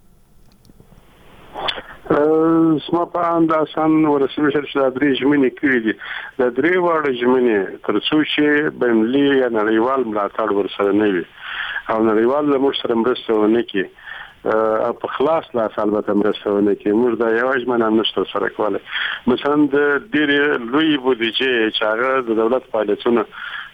سما په انداسان ولسمشر چې د درې ژمنې کړې دي د درې واړه ژمنې تر څو چې بینالمللي یا نړیوال ملاتړ ورسره نه وي او نړیوال له موږ سره مرسته ونه کړي او په خلاص لاس البته مرسته ونه کړي موږ دا یو ژمنه هم نشته سره کولای. مثلا د ډېرې لوی بودیجې چې هغه د دولت فعالیتونه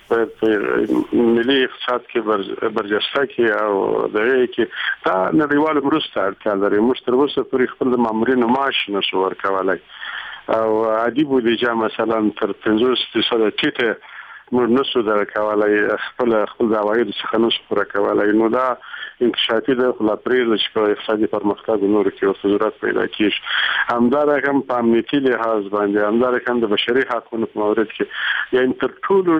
په ملي اقتصاد کې برجسته کې او دغه کې دا نړیوال مرسته اړتیا لري. موږ تر اوسه پورې خپل مامورینو معاش نشو ورکولای او عادي بودیجه مثلا تر پنځوس فیصده ټیټه موږ نشو درکولای خپل خپل عواید څخه نشو پوره کولای. نو دا انکشافي د خپلپریز چې په اقتصادي پرمختګ نور کې او ضرورت پیدا کیږي. همدارنګه هم په امنیتي لحاظ باندې همدارنګه هم د بشري حقوقو په مورد کې یعنی تر ټولو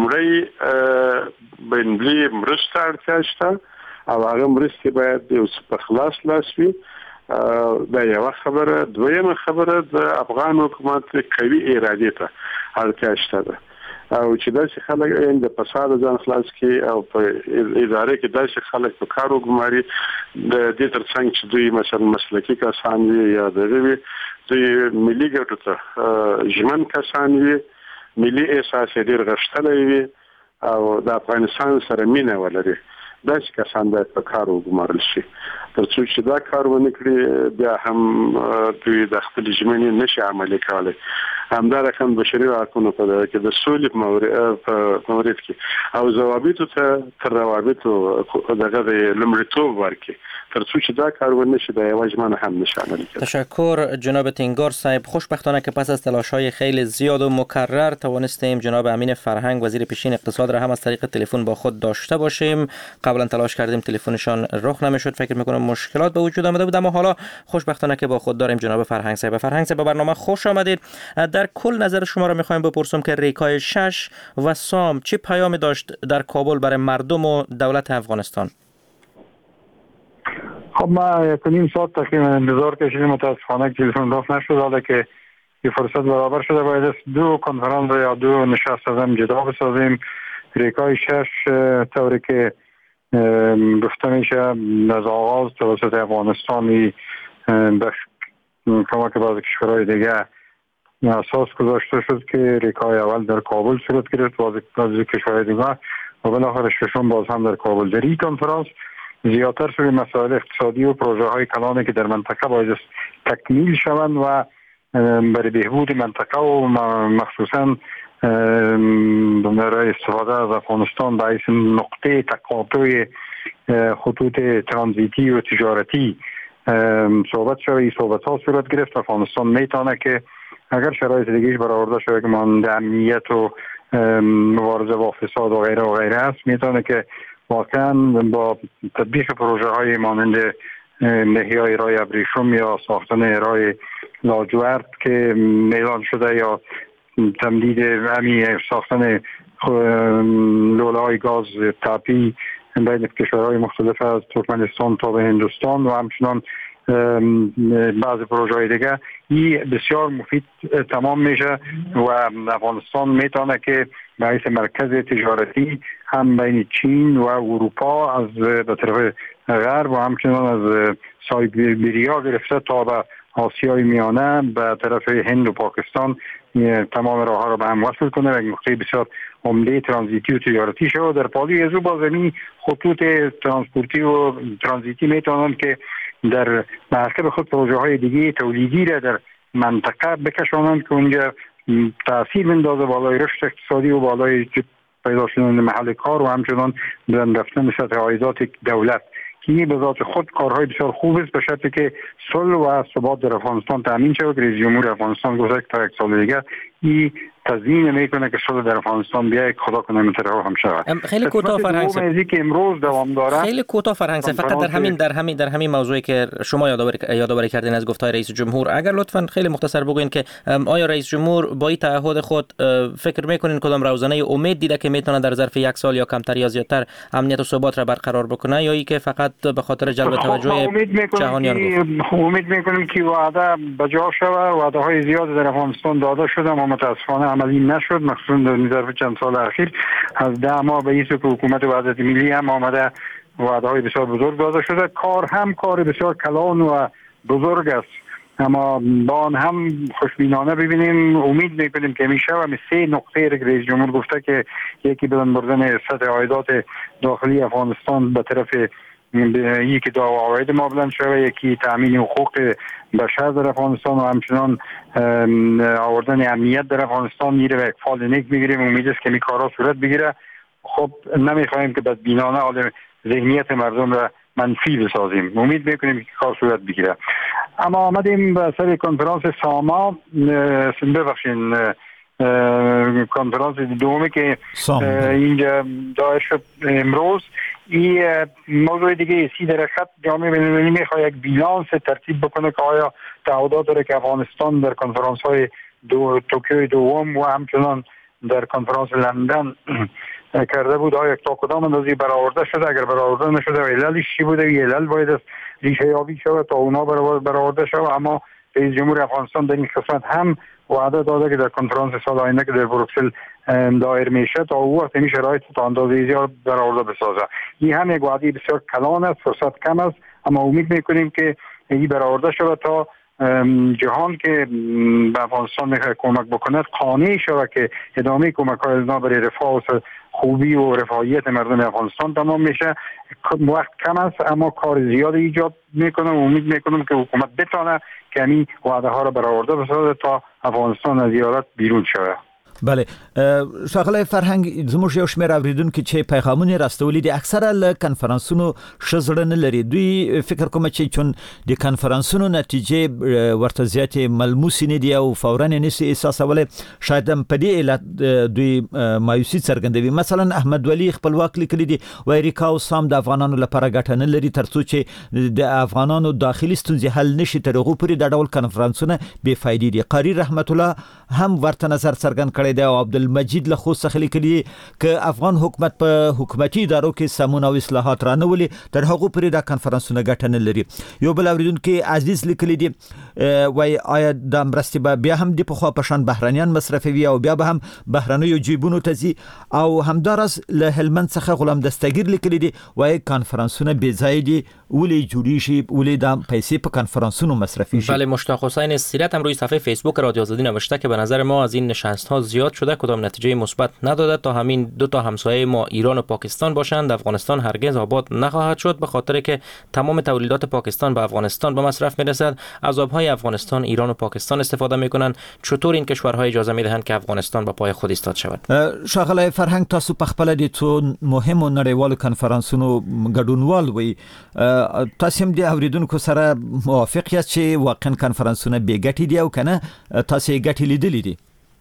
لومړی بینالمللي مرسته اړتیا شته او هغه مرستې باید یو په خلاص لاس وي. دا یو خبره. دویمه خبره د افغان حکومت قوي ارادې ته اړتیا شته او چې داسې خلک یعنی د فساد ځان خلاص کړي او په اداره کې داسې خلک په کار وګماري د دې ترڅنګ چې دوی مثلا مسلکي کسان وي یا دغه وي دوی ملي ګټو ته ژمن کسان وي ملي احساس ډېر غښتلی وي او د افغانستان سره مینه ولري. داسې کسان باید په کار وګمارل شي. تر څو چې دا کار ونه کړي بیا هم دوی د خپل ژمنې نشي عملي کولی. همدارنګه هم بشري حقوقو په دغه کې د سولې په مورد کې او ضوابطو ته تر روابطو دغه د لومړیتوب ورکړي تر څو چې دا کار ونه شي د یو ژمنه هم نشه عملي کړي. تشکر جناب تینگار صاحب. خوشبختانه که پس از تلاش‌های خیلی زیاد و مکرر توانستیم جناب امین فرهنگ وزیر پیشین اقتصاد را هم از طریق تلفن با خود داشته باشیم. قبلا تلاش کردیم تلفنشان رخ نمیشد. فکر می‌کنم مشکلات به وجود آمده بود اما حالا خوشبختانه که با خود داریم جناب فرهنگ صاحب. فرهنگ صاحب به برنامه خوش آمدید. در کل نظر شما را میخوایم بپرسم که ریکای شش و سام چه پیامی داشت در کابل برای مردم و دولت افغانستان؟ خب ما یک نیم ساعت تقریبا انتظار کشیدیم، متاسفانه تلفن رفت نشد، حالا که یه فرصت برابر شده باید دو کنفرانس یا دو نشست از هم جدا بسازیم. ریکای شش طوری که گفته میشه از آغاز توسط افغانستانی به کمک بعض کشورهای دیگه اساس گذاشته شد که ریکای اول در کابل صورت گرفت، بعض کشورهای دیگه و بالاخره ششم باز هم در کابل. در این کنفرانس زیادتر سوی مسائل اقتصادی و پروژه های کلانی که در منطقه باید تکمیل شوند و برای بهبود منطقه و مخصوصا برای استفاده از افغانستان باعث نقطه تقاطع خطوط ترانزیتی و تجارتی صحبت شده. این صحبت ها صورت گرفت. افغانستان میتونه که اگر شرایط دیگهش برآورده شده که مانند امنیت و مبارزه با فساد و غیره و غیره است، میتونه که واقعا با تطبیق پروژه های مانند نهیای رای ابریشم یا ساختن رای لاجورد که اعلان شده یا تمدید همی ساختن لوله‌های گاز تاپی بین کشورهای مختلف از ترکمنستان تا به هندوستان و همچنان بعض پروژه‌های دیگه، این بسیار مفید تمام میشه و افغانستان میتونه که باعث مرکز تجارتی هم بین چین و اروپا از به طرف غرب و همچنان از سایبریا گرفته تا به آسیای میانه به طرف هند و پاکستان تمام راه ها را به هم وصل کنه و یک نقطه بسیار عمده ترانزیتی و تجارتی شد. در پالی از او با زمین خطوط ترانسپورتی و ترانزیتی میتونن که در مرکب خود پروژه های دیگه تولیدی را در منطقه بکشانند که اونجا تاثیر بندازه بالای رشد اقتصادی و بالای پیدا شدن محل کار و همچنان بلند رفتن سطح عایدات دولت. این به ذات خود کارهای بسیار خوب است به شرطی که صلح و ثبات در افغانستان تامین شود. رئیس جمهور افغانستان گفته که تا یک سال دیگر این تضمین میکنه که صلح در افغانستان بیا یک خدا کنه مترها هم شود. خیلی کوتاه فرهنگ که امروز دوام داره. خیلی کوتاه فرهنگ فقط در همین در همین در همین موضوعی که شما یادآوری یادآوری کردین از گفتهای رئیس جمهور، اگر لطفاً خیلی مختصر بگوین که آیا رئیس جمهور با این تعهد خود فکر میکنین کدام روزنه امید دیده که میتونه در ظرف یک سال یا کمتر یا زیادتر امنیت و ثبات را برقرار بکنه یا ای که فقط به خاطر جلب توجه جهانیان گفت؟ امید میکنیم که وعده بجا شود. وعده های زیاد در افغانستان داده شده اما متاسفانه عملی نشد، مخصوصا در ظرف چند سال اخیر. از ده ماه به ایسو که حکومت وحدت ملی هم آمده وعده های بسیار بزرگ داده شده. کار هم کار بسیار کلان و بزرگ است اما با آن هم خوشبینانه ببینیم. امید میکنیم که میشه و می سه نقطه را که رئیس جمهور گفته که یکی بلند بردن سطح عایدات داخلی افغانستان به طرف یکی دو عواید ما بلند شده، یکی تامین حقوق بشر در افغانستان و همچنان آوردن امنیت در افغانستان میره و یک فال نیک میگیریم. امید است که این کارها صورت بگیره. خب نمیخوایم که بدبینانه عالم ذهنیت مردم را منفی بسازیم. امید میکنیم که کار صورت بگیره. اما آمدیم به سر کنفرانس ساما، ببخشین کنفرانس دومی که اینجا دایر شد امروز. این موضوع دیگه سی در خط جامعه بین‌المللی میخواد یک بیلانس ترتیب بکنه که آیا تعهدات داره که افغانستان در کنفرانس های دو توکیو دوم و همچنان در کنفرانس لندن کرده بود آیا تا کدام اندازه برآورده شده. اگر برآورده نشده و عللش چی بوده، علل باید از ریشه یابی شود تا اونا برآورده شود. اما رئیس جمهور افغانستان در این قسمت هم وعده داده که در کنفرانس سال آینده که در بروکسل دایر میشه تا او وقت این شرایط تا اندازه زیاد برآورده بسازه. این هم یک وعده بسیار کلان است، فرصت کم است اما امید میکنیم که این برآورده شود تا جهان که به افغانستان میخواد کمک بکنه قانع شود که ادامه کمک های از برای رفاه و خوبی و رفاهیت مردم افغانستان تمام میشه. وقت کم است اما کار زیاد ایجاد میکنه و امید میکنم که حکومت بتونه که همین وعده ها را برآورده بسازه تا افغانستان از زیارت بیرون شود. بله ښاغلی فرهنګ زموږ یو شمېر اوریدونکي چې پیغامونه راستولي دي اکثره له کنفرانسونو ښه زړه نه لري. دوی فکر کوم چې چون د کنفرانسونو نتیجې ورته زیاتې ملموسې نه دي او فورا نه سي احساسولی، شاید هم په دې علت دوی مایوسي څرګندوي. مثلا احمد ولی خپلواک لیکلي دي وایي ریکا او سام د افغانانو لپاره ګټه نه لري ترڅو چې د افغانانو داخلي ستونزې حل نشي تر هغو پورې دا ډول کنفرانسونه بې فایدې دي. قاری رحمت الله هم ورته نظر څرګند کړی دی او عبدالمجید له خو څخه لیکلي ک افغان حکومت په حکومتي ادارو کې سمون او اصلاحات رانولي تر هغه پرې دا کانفرنسونه ګټه نه لري. یو بل اوریدونکو عزیز لیکلي دي وای آیا د مرستې به بیا هم د پخوا په شان بهرانيان مصرفوي او بیا به هم بهرانيو جیبونو ته ځي او همدارس له هلمند څخه غلام دستگیر لیکلي دي وای کانفرنسونه بې ځای دي ولې جوړی شي ولې د پیسې په کانفرنسونو مصرفي شي. بله مشتاق حسین سیرت هم روی صفحه فیسبوک رادیو آزادی نوشته که به نظر ما از این نشست ها زیاد شده کدام نتیجه مثبت نداده تا همین دو تا همسایه ما ایران و پاکستان باشند افغانستان هرگز آباد نخواهد شد به خاطر که تمام تولیدات پاکستان به افغانستان به مصرف میرسد از آبهای افغانستان ایران و پاکستان استفاده میکنند چطور این کشورها اجازه میدهند که افغانستان به پای خود ایستاد شود. شاغله فرهنگ تاسو په خپل دي څو مهمو نړیوالو کانفرنسونو ګډونوال وي تاسو هم د اوریدونکو سره موافق یاست چې واقعا کانفرنسونه بې ګټې دي او کنه تاسو یې ګټې لیدلې دي؟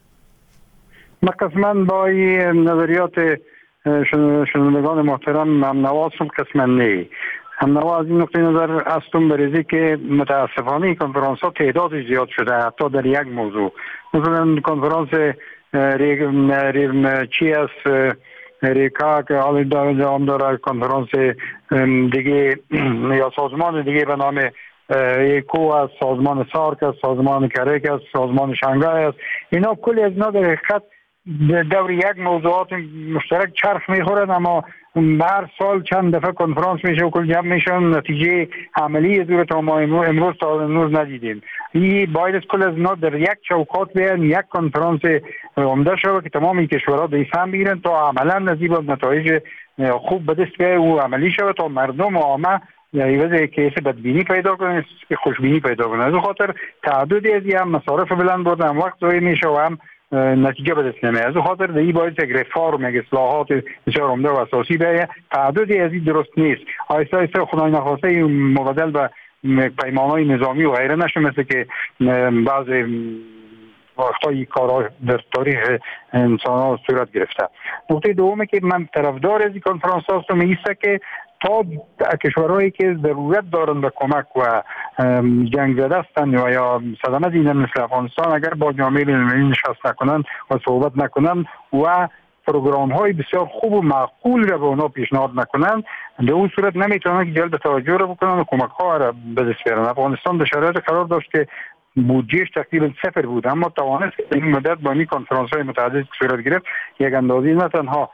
قسما با نظریات شنوندگان محترم هم نواز هم قسما نه هم نواز این نقطه نظر هستم بریزی که متاسفانه کنفرانس ها تعدادش زیاد شده حتی در یک موضوع مثلا کنفرانس ریم ریم چی است ریکا که حالا دارم داره کنفرانس دیگه یا سازمان دیگه به نام ایکو است سازمان سارک است سازمان کرک است سازمان شانگهای است اینا کلی از اینا در حقیقت دور یک موضوعات مشترک چرخ میخورن اما هر سال چند دفعه کنفرانس میشه و کل جمع میشن نتیجه عملی از تا ما امروز تا امروز ندیدیم. این باید از کل از اینا در یک چوکات بیان یک کنفرانس عمده شده که تمام کشورها به سهم بگیرن تا عملا نزدیک نتایج خوب به دست بیاید و عملی شده تا مردم عامه یعنی که بدبینی پیدا کنه خوشبینی پیدا کنه. از خاطر تعددی از این مصارف بلند بردن هم وقت ضایع میشه و هم نتیجه به دست نمیاد. از خاطر دی باید یک رفرم یک اصلاحات بسیار عمده و اساسی بیاید. تعددی از این درست نیست. آیسته آیسته خدای نخواسته مبادل به پیمانهای نظامی و غیره نشه مثل که بعض وقتای کارها در تاریخ انسان ها صورت گرفته. نقطه دومه که من طرفدار از این کنفرانس هستم ایسته که تا کشورهایی که ضرورت دارند به کمک و جنگ زده هستند و یا صدمه دیدن مثل افغانستان اگر با جامعه بین‌المللی نشست نکنند و صحبت نکنند و پروگرام های بسیار خوب و معقول را به اونا پیشنهاد نکنند در اون صورت نمیتونن که جلب توجه را بکنن و کمک ها را به دست بیارن. افغانستان به شرایط قرار داشت که بودجهش تقریبا صفر بود اما توانست این مدت با این کنفرانس های متعدد صورت گرفت یک اندازی نه تنها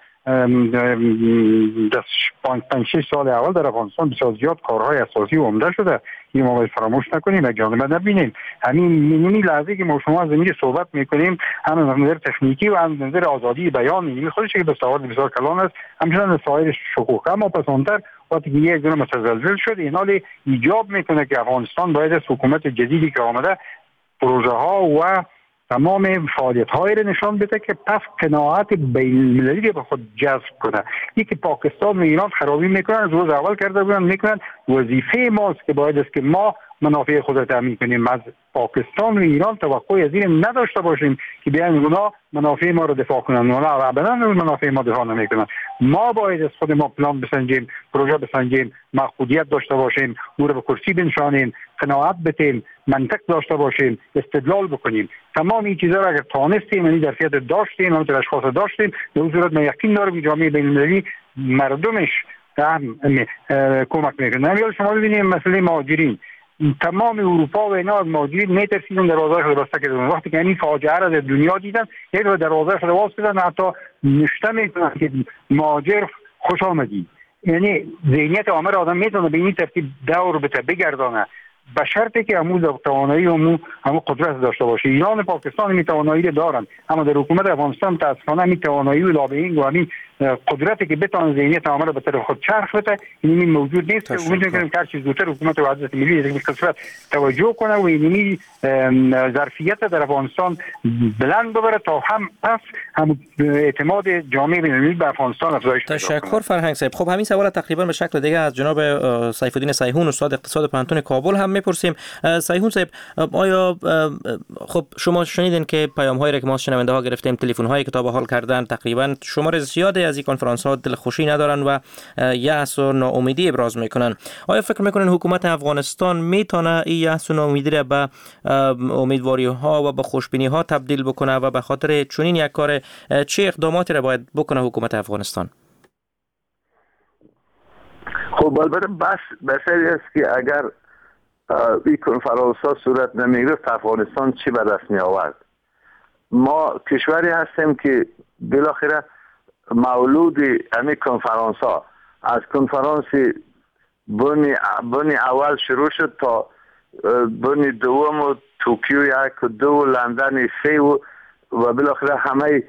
در پنج شش سال اول در افغانستان بسیار زیاد کارهای اساسی و عمده شده. این ما باید فراموش نکنیم و جانب نبینیم. همین مینیمی لحظه که ما شما از این صحبت میکنیم هم از نظر تکنیکی و هم از نظر آزادی بیان مینیمی خودش که دستاورد بسیار کلان است همچنان سایر شکوک اما پسانتر وقتی که یک دونه متزلزل شد این حال ایجاب میکنه که افغانستان باید از حکومت جدیدی که آمده پروژه ها و تمام فعالیت های را نشان بده که پس قناعت بین المللی به خود جذب کنه. یکی پاکستان و ایران خرابی میکنن از روز اول کرده بودن میکنن وظیفه ماست که باید است که ما منافع خود را تامین کنیم. از پاکستان و ایران توقعی از این نداشته باشیم که بیان اونا منافع ما رو دفاع کنن. اونا ابدا منافع ما دفاع نمیکنن. ما باید از خود ما پلان بسنجیم، پروژه بسنجیم، محدودیت داشته باشیم، او رو به کرسی بنشانیم، قناعت بتیم، منطق داشته باشیم، استدلال بکنیم. تمام این چیزا را اگر توانستیم یعنی ظرفیت داشتیم، همون اشخاص داشتیم، در اون صورت من یقین دارم که جامعه بین‌المللی مردمش هم کمک میکنه. یا شما ببینید مسئله مهاجرین تمام اروپا و اینا از مهاجرین میترسیدن دروازه خود بسته کردن. وقتی که این فاجعه را در دنیا دیدن یک دروازه خود باز کردن حتی نشته میکنن که مهاجر خوش آمدید. یعنی ذهنیت عامه آدم میتونه به این ترتیب دور بته بگردانه به شرطی که همون توانایی و همون قدرت داشته باشه. ایران و پاکستان می توانایی دارن اما در حکومت افغانستان متاسفانه می توانایی و لابینگ و همین قدرتی که بتونه ذهنیت عامه رو به طرف خود چرخ بده این موجود نیست. امید می‌کنیم که هر چیز زودتر حکومت وحدت ملی به کسرت توجه کنه و این ظرفیت در افغانستان بلند ببره تا هم پس هم اعتماد جامعه بین‌المللی به افغانستان افزایش پیدا کنه. تشکر فرهنگ صاحب. خب همین سوال تقریبا به شکل دیگه از جناب سیف الدین صیحون استاد اقتصاد پانتون کابل هم میپرسیم. صیحون صاحب آیا خب شما شنیدین که پیام‌هایی که ما شنونده ها گرفتیم، تلفن‌های که تا به حال کردن تقریبا شمار زیادی از این کنفرانس ها دلخوشی ندارن و یأس و ناامیدی ابراز میکنن. آیا فکر میکنن حکومت افغانستان میتونه این یأس و ناامیدی را به امیدواری ها و به خوشبینی ها تبدیل بکنه و به خاطر چنین یک کار چه اقداماتی را باید بکنه حکومت افغانستان؟ خب البته بس بسیاری است که اگر این کنفرانس ها صورت نمیگرفت افغانستان چی به دست می آورد. ما کشوری هستیم که بالاخره مولود همین کنفرانس ها از کنفرانس بنی بنی اول شروع شد تا بنی دوم و توکیو یک و دو و لندن سه و و بالاخره همه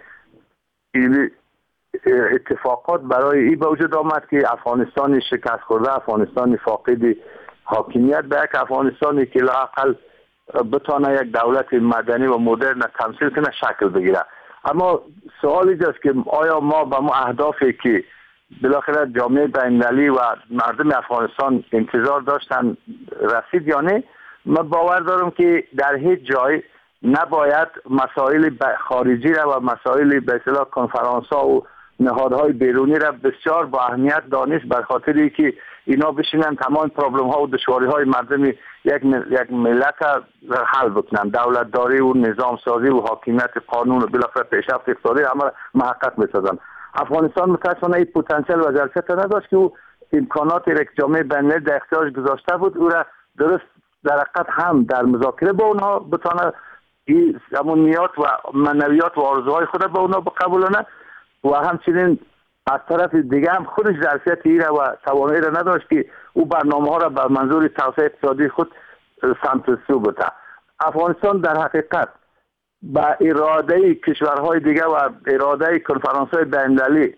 اتفاقات برای این به وجود آمد که افغانستان شکست خورده، افغانستان فاقد حاکمیت به یک افغانستانی که لااقل بتونه یک دولت مدنی و مدرن تمثیل کنه شکل بگیره. اما سوال اینجاست که آیا ما به ما اهدافی که بالاخره جامعه بین‌المللی و مردم افغانستان انتظار داشتن رسید یا نه؟ من باور دارم که در هیچ جای نباید مسائل خارجی را و مسائل به اصطلاح کنفرانس ها و نهادهای بیرونی را بسیار با اهمیت دانست، بر خاطر اینکه اینا بشینن تمام پرابلم ها و دشواری های مردم یک یک ملت را حل بکنن، دولت داری و نظام سازی و حاکمیت قانون و بالاخره پیشرفت اقتصادی همه محقق بسازن. افغانستان متاسفانه این پتانسیل و ظرفیت نداشت که او امکانات یک جامعه بین‌المللی در اختیارش گذاشته بود، او را درست در حقیقت هم در مذاکره با اونها بتونه این امنیات و معنویات و آرزوهای خود با اونها بقبولانه و همچنین از طرف دیگه هم خودش ظرفیت ایره و توانایی را نداشت که او برنامه ها را به منظور توسعه اقتصادی خود سمت سو بده. افغانستان در حقیقت با اراده کشورهای دیگه و اراده کنفرانس های بین‌المللی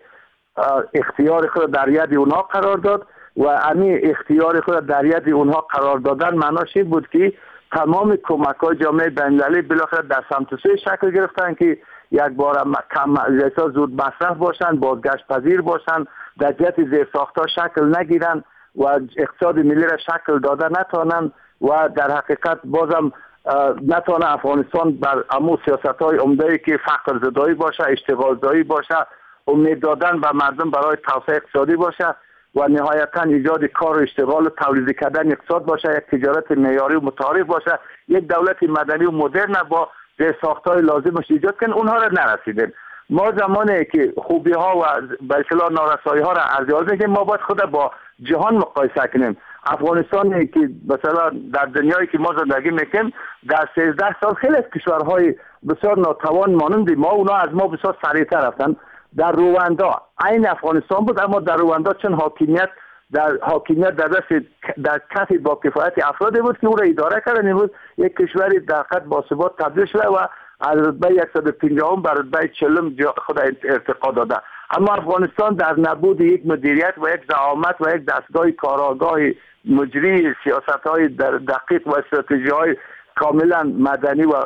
اختیار خود در ید اونها قرار داد و امی اختیار خود در ید اونها قرار دادن معناش این بود که تمام کمک های جامعه بین‌المللی بالاخره در سمت سوی شکل گرفتن که یک بار کم زود مصرف باشن، بازگشت پذیر باشن، در جهت زیرساخت‌ها شکل نگیرن و اقتصاد ملی را شکل داده نتونن و در حقیقت بازم نتونه افغانستان بر امو سیاست‌های عمده‌ای که فقر زدایی باشه، اشتغال زدایی باشه، امید دادن به مردم برای توسعه اقتصادی باشه و نهایتاً ایجاد کار و اشتغال و تولید کردن اقتصاد باشه، یک تجارت معیاری و متعارف باشه، یک دولت مدنی و مدرن با ساخت‌های لازمش ایجاد کنن. اونها را نرسیدن. ما زمانی که خوبی ها و به اصطلاح نارسایی ها را ارزیابی کنیم، ما باید خود با جهان مقایسه کنیم. افغانستان که مثلا در دنیایی که ما زندگی میکنیم در سیزده سال خیلی از کشورهای بسیار ناتوان مانند ما اونا از ما بسیار سریعتر رفتن. در رواندا عین افغانستان بود، اما در رواندا چون حاکمیت در حاکمیت در دست در کف با کفایت افرادی بود که او را اداره کردن. امروز یک کشوری در حقیقت با ثبات تبدیل شده و از رتبه صد و پنجاه به رتبه چهل خود ارتقا داده. اما افغانستان در نبود یک مدیریت و یک زعامت و یک دستگاه کارآگاه مجری سیاست‌های دقیق و استراتژی‌های کاملا مدنی و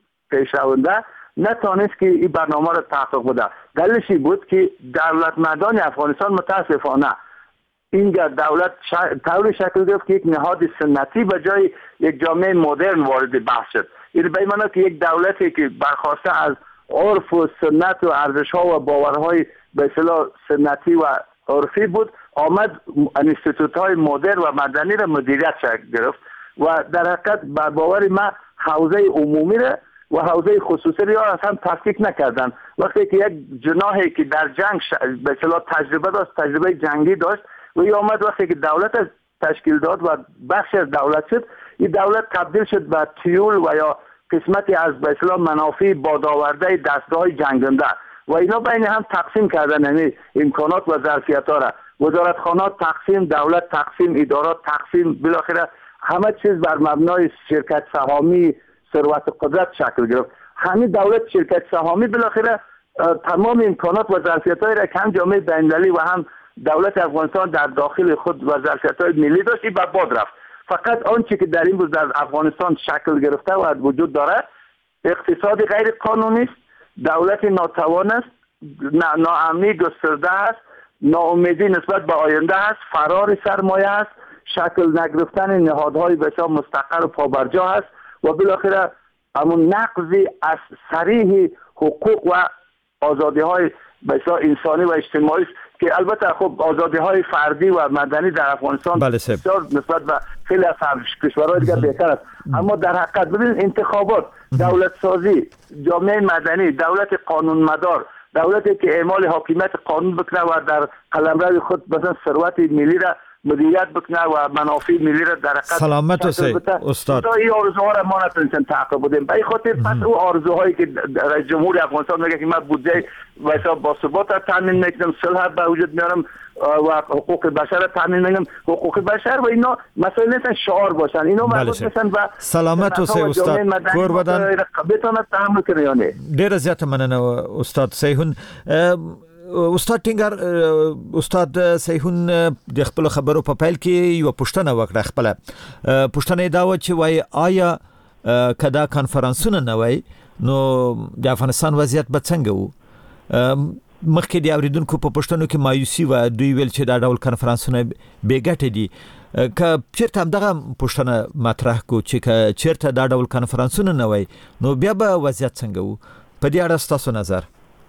پیشرونده نتونست که این برنامه را تحقق بده. دلیلش بود که دولت مردان افغانستان متاسفانه اینجا دولت طوری شکل گرفت که یک نهاد سنتی به جای یک جامعه مدرن وارد بحث شد. این به معنی که یک دولتی که برخواسته از عرف و سنت و ارزش‌ها و باورهای به اصطلاح سنتی و عرفی بود، آمد انستیتوت‌های مدرن و مدنی را مدیریت شکل گرفت و در حقیقت بر باور من حوزه عمومی را و حوزه خصوصی را از هم تفکیک نکردن. وقتی که یک جناحی که در جنگ به اصطلاح تجربه داشت، تجربه جنگی داشت و ای آمد وقتی که دولت تشکیل داد و بخش از دولت شد، این دولت تبدیل شد به تیول و یا قسمتی از به اصطلاح منافع بادآورده دستگاه جنگنده و اینا بین هم تقسیم کردن، یعنی امکانات و ظرفیت‌ها را وزارتخانات تقسیم، دولت تقسیم، ادارات تقسیم، بالاخره همه چیز بر مبنای شرکت سهامی ثروت و قدرت شکل گرفت. همین دولت شرکت سهامی بالاخره تمام امکانات و ظرفیت‌های را که هم جامعه بین‌المللی و هم دولت افغانستان در داخل خود و ظرفیت‌های ملی داشت این به باد رفت. فقط آنچه که در این روز در افغانستان شکل گرفته و وجود دارد اقتصاد غیر قانونی است، دولت ناتوان است، ناامنی گسترده است، ناامیدی نسبت به آینده است، فرار سرمایه است، شکل نگرفتن نهادهای بسیار مستقر و پابرجا است و بالاخره همون نقض از صریح حقوق و آزادی های بسیار انسانی و اجتماعی که البته خب آزادی های فردی و مدنی در افغانستان بسیار نسبت به خیلی از کشورهای دیگر بهتر است، اما در حقیقت ببین انتخابات، دولت سازی، جامعه مدنی، دولت قانون مدار، دولتی که اعمال حاکمیت قانون بکنه و در قلمرو خود مثلا ثروت ملی را مدیریت بکنه و منافع ملی را در حقیقت سلامت استاد این آرزوها را ما نتونستیم تحقق بدیم. به این خاطر پس او آرزوهایی که رئیس جمهور افغانستان میگه که من بودجه واسه با ثبات تامین میکنم، صلح به وجود میارم و حقوق بشر تامین میکنم، حقوق بشر و اینا مسائل نیستن شعار باشن، اینا مربوط میشن به سلامت اوسه استاد کور بدن بتونه تحمل کنه. یعنی ډیر زیاته مننه استاد سیهون. استاد ټینګار استاد سیهون د خپل خبرو په پیل کې یو پوښتنه وکړه. خپل پوښتنه دا و چې وای آیا کدا کانفرنسونه نه وای نو د افغانستان وضعیت به څنګه وو؟ مخکې د اوریدونکو په پوښتنو کې مایوسی و، دوی ویل چې دا ډول کانفرنسونه بې ګټې دي. که چیرته همدغه پوښتنه مطرح کو چې که چیرته دا ډول کانفرنسونه نه وای نو بیا به وضعیت څنګه وو؟ په دې اړه ستاسو نظر؟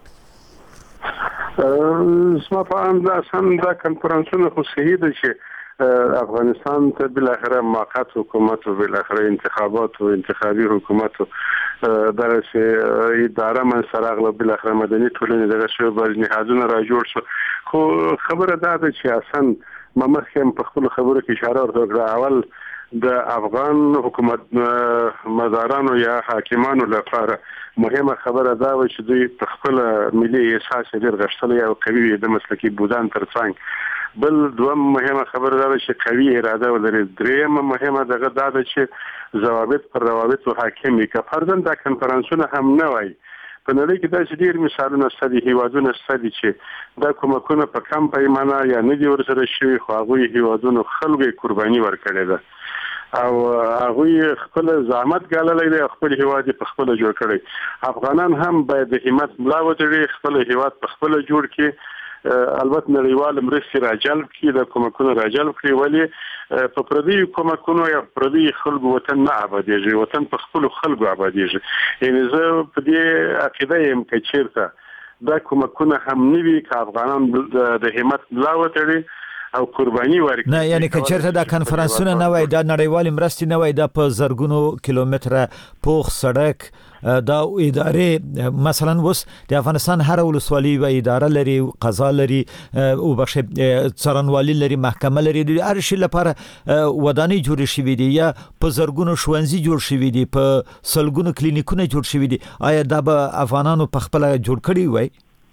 زما په اند دا سم دا کانفرنسونه خو صحیح ده چې افغانستان ته بالاخره موقت حکومت او بالاخره انتخابات او انتخابي حکومت درسه اداره من سراغله بالاخره مدني ټولنې دغه شی بل نهادونه را جوړ شو. خو خبره دا ده چې اصلا ما مخکې په خپل خبرو کې اشاره ورکړه، اول د افغان حکومت مدارانو یا حاکمانو لپاره مهمه خبره دا و چې دوی په خپل ملي احساس ډېر غښتلی او قوي وي د مسلکي بودان ترڅنګ. بل دوم مهمه خبره دا چې قوي اراده ولري. درېیمه مهمه دغه دا ده چې ضوابط پر روابطو حاکم وي. که فرضاً دا کنفرانسونه هم نه وای، په نړۍ کې داسې ډېر مثالونه شته دي، هیوادونه شته دي چې دا کومکونه په کم پیمانه یا نه دي ورسره شوي، خو هغوی هیوادونو خلکو یې قرباني ورکړې ده او هغوی خپل زحمت ګاللی دی او خپل هیواد یې په خپله جوړ کړی. افغانان هم باید د همت ملا وتړي، خپل هیواد په خپله جوړ کړي، البته نړیوال مرستې راجلب کړي، د کومکونو راجلب کړي، ولې په پردیو کومکونو یا پردیو خلکو وطن نه آبادېږي، وطن په خپلو خلکو آبادېږي. یعنې زه په دې عقیده یم که چېرته دا کومکونه هم نه وي، که افغانان د همت ملا وتړي او قرباني ورکړي. نه یعنی که چیرته دا کنفرانسونه نه وای، دا نړیوال مرستې نه وای، دا په زرګونو کیلومتره پوخ سړک، دا ادارې مثلا اوس د افغانستان هر ولسوالي و اداره لري، قضا لري او بخش څارنوالي لري، محکمه لري، هر شي لپاره ودانۍ جوړ شوې دي یا په زرګونو ښوونځي جوړ شوې دي، په سلګونو کلینیکونه جوړ شوې دي. آیا دا به افغانانو په خپل جوړ کړی وای؟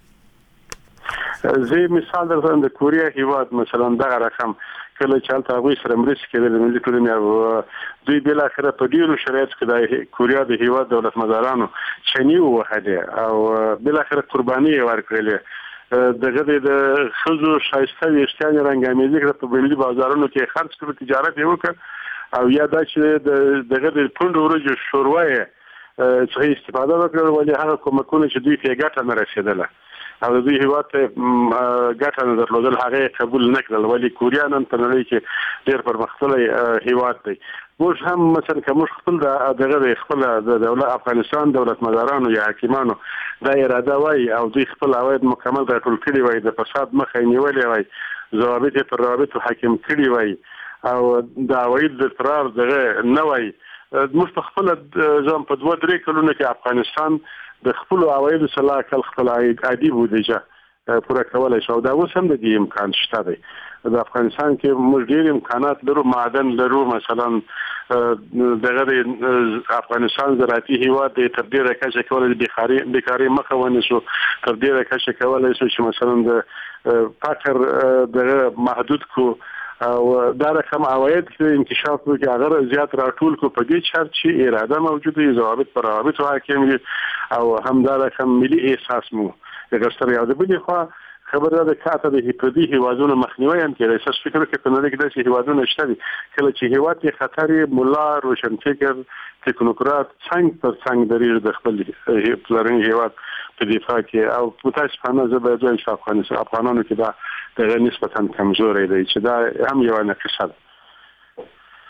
زه مثال درته د کوریا هیواد مثلا دغه رقم کله چې هلته هغوی سره مرستې کېدلې ملي ټولنې او دوی بالاخره په ډېرو شرایطو کې د کوریا د هیواد دولت مدارانو چنې ووهلې او بالاخره قرباني یې ورکړلې. دغه د ښځو ښایسته ویښتان یې رنګامیزي کړه، په ملي بازارونو کې خرڅ کړو، تجارت یې وکړ، او یا دا چې دغه د پونډو وریجو شوروا یې څخه استفاده وکړه، ولې هغه کومکونه چې دوی ته ګټه نه رسېدله او د دوی هیواد ته ګټه نه درلودل هغه قبول نه کړل، ولې کوریا نن په نړۍ کې ډېر پرمختللی هیواد دی. موږ هم مثلا که موږ خپل دغه خپل د دولت افغانستان دولت مدارانو یا حاکمانو دا اراده وای او دوی خپل عواید مکمل راټول کړي وای، د فساد مخه یې نیولې وای، ضوابط یې پر روابطو حاکم کړي وای او د عواید د اضطرار دغه نه وای، موږ په خپله ځان په دوه درې کلونو کې افغانستان د خپل عوایدو سره کل خپل عادي بودیجه پوره کولای شو. دا اوس هم د دې امکان شته دی. د افغانستان کې موږ ډېر امکانات لرو، معدن لرو، مثلا دغه د افغانستان زراعتي هیواد دی، تر ډېره کچه کولی د بیکارۍ مخه ونیسو، تر ډېره کچه کولی شو چې مثلا د فقر دغه محدود کو او دا رقم عواید کې انکشاف وکړي، هغه زیات راټول کو، په دې شرط چې اراده موجوده وي، ضوابط پر روابطو حاکم وي او همدا رقم ملي احساس مو غوښتل. او د بلې خوا خبره ده کاته د هیپردي هیوادونو مخنیوي هم کېږي. اساس فکر کې په نړۍ کې داسې هیوادونه شته دي کله چې هیواد کې خطر مولا روشنفکر تکنوکرات څنګه پر څنګه درېږي د خپل پلرني هیواد په دفاع کې او متاسفانه زه به وایم چې افغانستان افغانانو کې دا دغه نسبتا کمزوري دی چې دا هم یو نقص ده.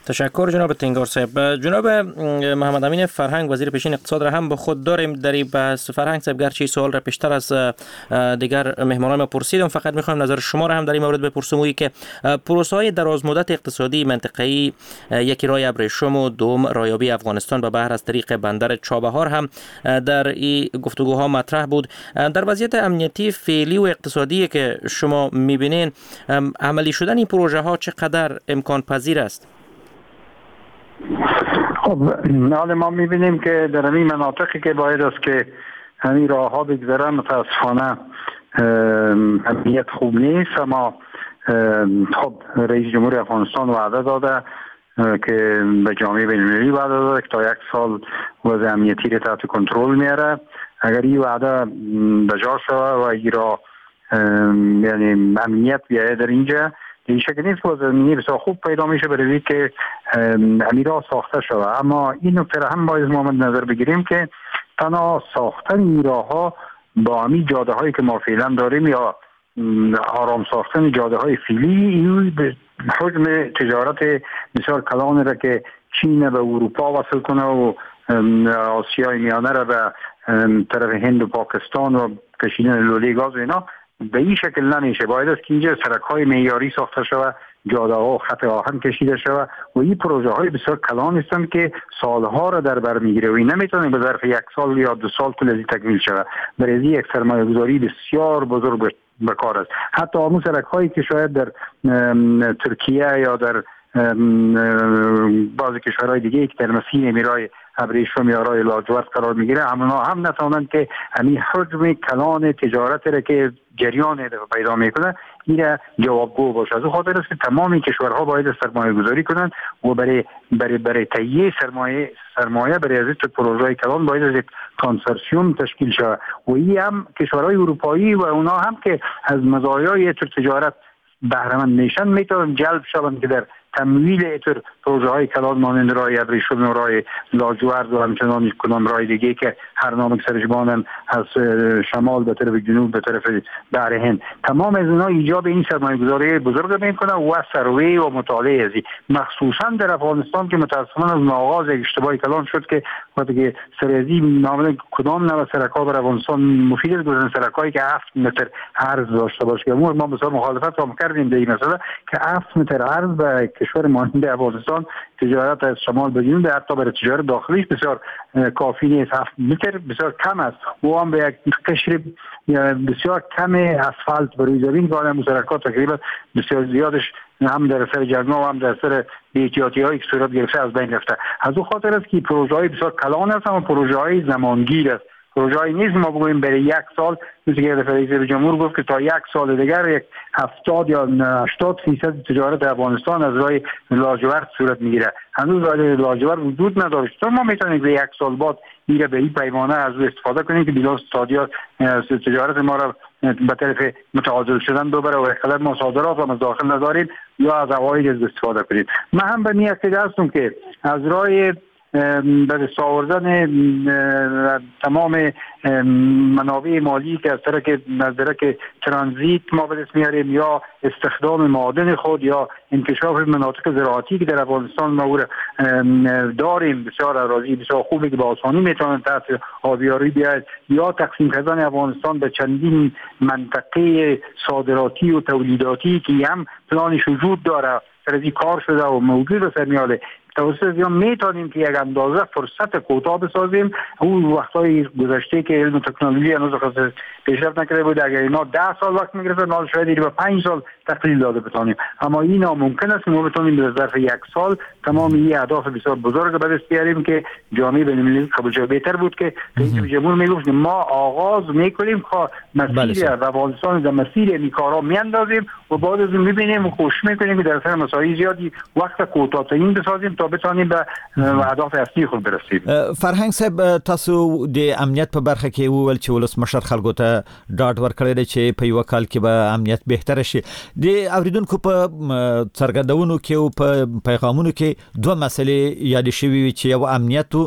تشکر جناب تنگار صاحب. جناب محمد امین فرهنگ وزیر پیشین اقتصاد را هم با خود داریم در این بحث. فرهنگ صاحب گرچه سوال را پیشتر از دیگر مهمانان ما پرسیدم، فقط میخوایم نظر شما را هم در این مورد بپرسم و که پروسه‌های درازمدت اقتصادی منطقه‌ای، یکی راه ابریشم و دوم رایابی افغانستان به بحر از طریق بندر چابهار هم در این گفتگوها مطرح بود. در وضعیت امنیتی فعلی و اقتصادی که شما میبینین، عملی شدن این پروژه ها چقدر امکان پذیر است؟ خب حالا ما میبینیم که در این مناطقی که باید است که همین راه ها بگذارن، متاسفانه امنیت خوب نیست. اما خب رئیس جمهور افغانستان وعده داده که به جامعه بین‌المللی وعده داده که تا یک سال وضع امنیتی را تحت کنترل میاره. اگر این وعده بجا شود و ایرا یعنی امنیت بیاید در اینجا، این شکل نیست وضع امنیتی بسیار خوب پیدا میشه برای که امیرا ساخته شود. اما این نکته هم باید ما نظر بگیریم که تنها ساختن این راه ها با همین جاده هایی که ما فعلا داریم یا آرام ساختن جاده های فعلی، این به حجم تجارت بسیار کلان را که چین به اروپا وصل کنه و آسیای میانه را به طرف هند و پاکستان و کشیدن لوله گاز و اینا، به این شکل نمیشه. باید است که اینجا سرک های معیاری ساخته شود، جاده ها خط آهن کشیده شود و این پروژه های بسیار کلان هستند که سالها را در بر میگیره و این نمیتونه به ظرف یک سال یا دو سال طول ازی تکمیل شود. برای این یک سرمایه گذاری بسیار بزرگ بکار است. حتی همون سرک هایی که شاید در ترکیه یا در بعضی کشورهای دیگه که در مسیر میرای ابریشم یا راه لاجورد قرار میگیره، همونا هم نتوانند که همین حجم کلان تجارت را که جریان پیدا میکنه این را جوابگو باشه. از خاطر است که تمامی کشورها باید سرمایه گذاری کنند و برای برای برای تهیه سرمایه سرمایه برای از پروژه کلان باید از کنسورسیوم تشکیل شود و این هم کشورهای اروپایی و اونا هم که از مزایای تجارت بهره مند میشن میتونن جلب شوند که در تمویل اتر پروژه های کلان مانند راه ابریشم و راه لاجورد و همچنان کدام راه دیگه که هر نام سرش بانن از شمال به طرف جنوب به طرف بحر هند، تمام از اینا ایجاب این سرمایه گذاری بزرگ میکنه و سروی و مطالعه ازی، مخصوصا در افغانستان که متاسفانه از آغاز اشتباه کلان شد که وقتی که سرازی نام کدام نوع سرک‌ها بر افغانستان مفید است، گذاشتن سرک‌هایی که هفت متر عرض داشته باشه. ما ما بسیار مخالفت هم کردیم در این مسئله که هفت متر عرض به کشور مانند افغانستان تجارت از شمال به جنوب حتی برای تجارت داخلیش بسیار کافی نیست. هفت متر بسیار کم است و هم به یک قشر بسیار کم اسفالت بروی زمین که آن مسرکات تقریبا بسیار زیادش هم در سر جرما و هم در سر بی‌احتیاطی هایی که صورت گرفته از بین رفته. از اون خاطر است که پروژه های بسیار کلان است اما پروژه های زمانگیر است. پروژه‌ای نیست ما بگوییم برای یک سال، مثل که رئیس جمهور گفت که تا یک سال دیگر یک هفتاد یا هشتاد فیصد تجارت افغانستان از راه لاجورد صورت میگیره. هنوز راه لاجورد وجود نداره. تو ما میتونیم به یک سال بعد میره به این پیمانه از او استفاده کنیم که بلا استادیات تجارت ما را به طرف متعادل شدن ببره و اختلاف ما صادرات هم از داخل نداریم یا از عواید استفاده کنیم. من هم به نیت هستم که از راه به دست آوردن تمام منابع مالی که از طرف نظرک ترانزیت ما به دست میاریم یا استخدام معادن خود یا انکشاف مناطق زراعتی که در افغانستان ما داریم، بسیار اراضی بسیار خوبی که به آسانی میتونن تحت آبیاری بیاید، یا تقسیم کردن افغانستان به چندین منطقه صادراتی و تولیداتی که هم پلانش وجود داره، سرزی کار شده و موجود به سر میاده. توسط یا میتونیم که یک اندازه فرصت کوتاه بسازیم. اون وقتای گذشته که علم و تکنولوژی هنوز خاص پیشرفت نکرده بود، اگر اینا ده سال وقت میگرفت نال شاید به پنج سال تقلیل داده بتونیم، اما این ناممکن است. ما بتونیم به ظرف یک سال تمام این اهداف بسیار بزرگ به دست بیاریم که جامعه بین‌المللی قبول شود. بهتر بود که رئیس جمهور میگفت ما آغاز میکنیم که مسیر افغانستان در مسیر این کارا میاندازیم و بعد از اون میبینیم و خوش میکنیم که در سر مسائل زیادی وقت کوتاه‌ترین بسازیم تا بتونیم به اهداف اصلی خود برسیم. فرهنګ صاحب، تاسو د امنیت په برخه کې وویل چې ولسمشر خلکو ته ډاډ ورکړی دی چې په یو کال کې به امنیت بهتر شي. د اوریدونکو په څرګندونو کې او په پیغامونو کې دوه مسلې یاد شوي چې یو امنیت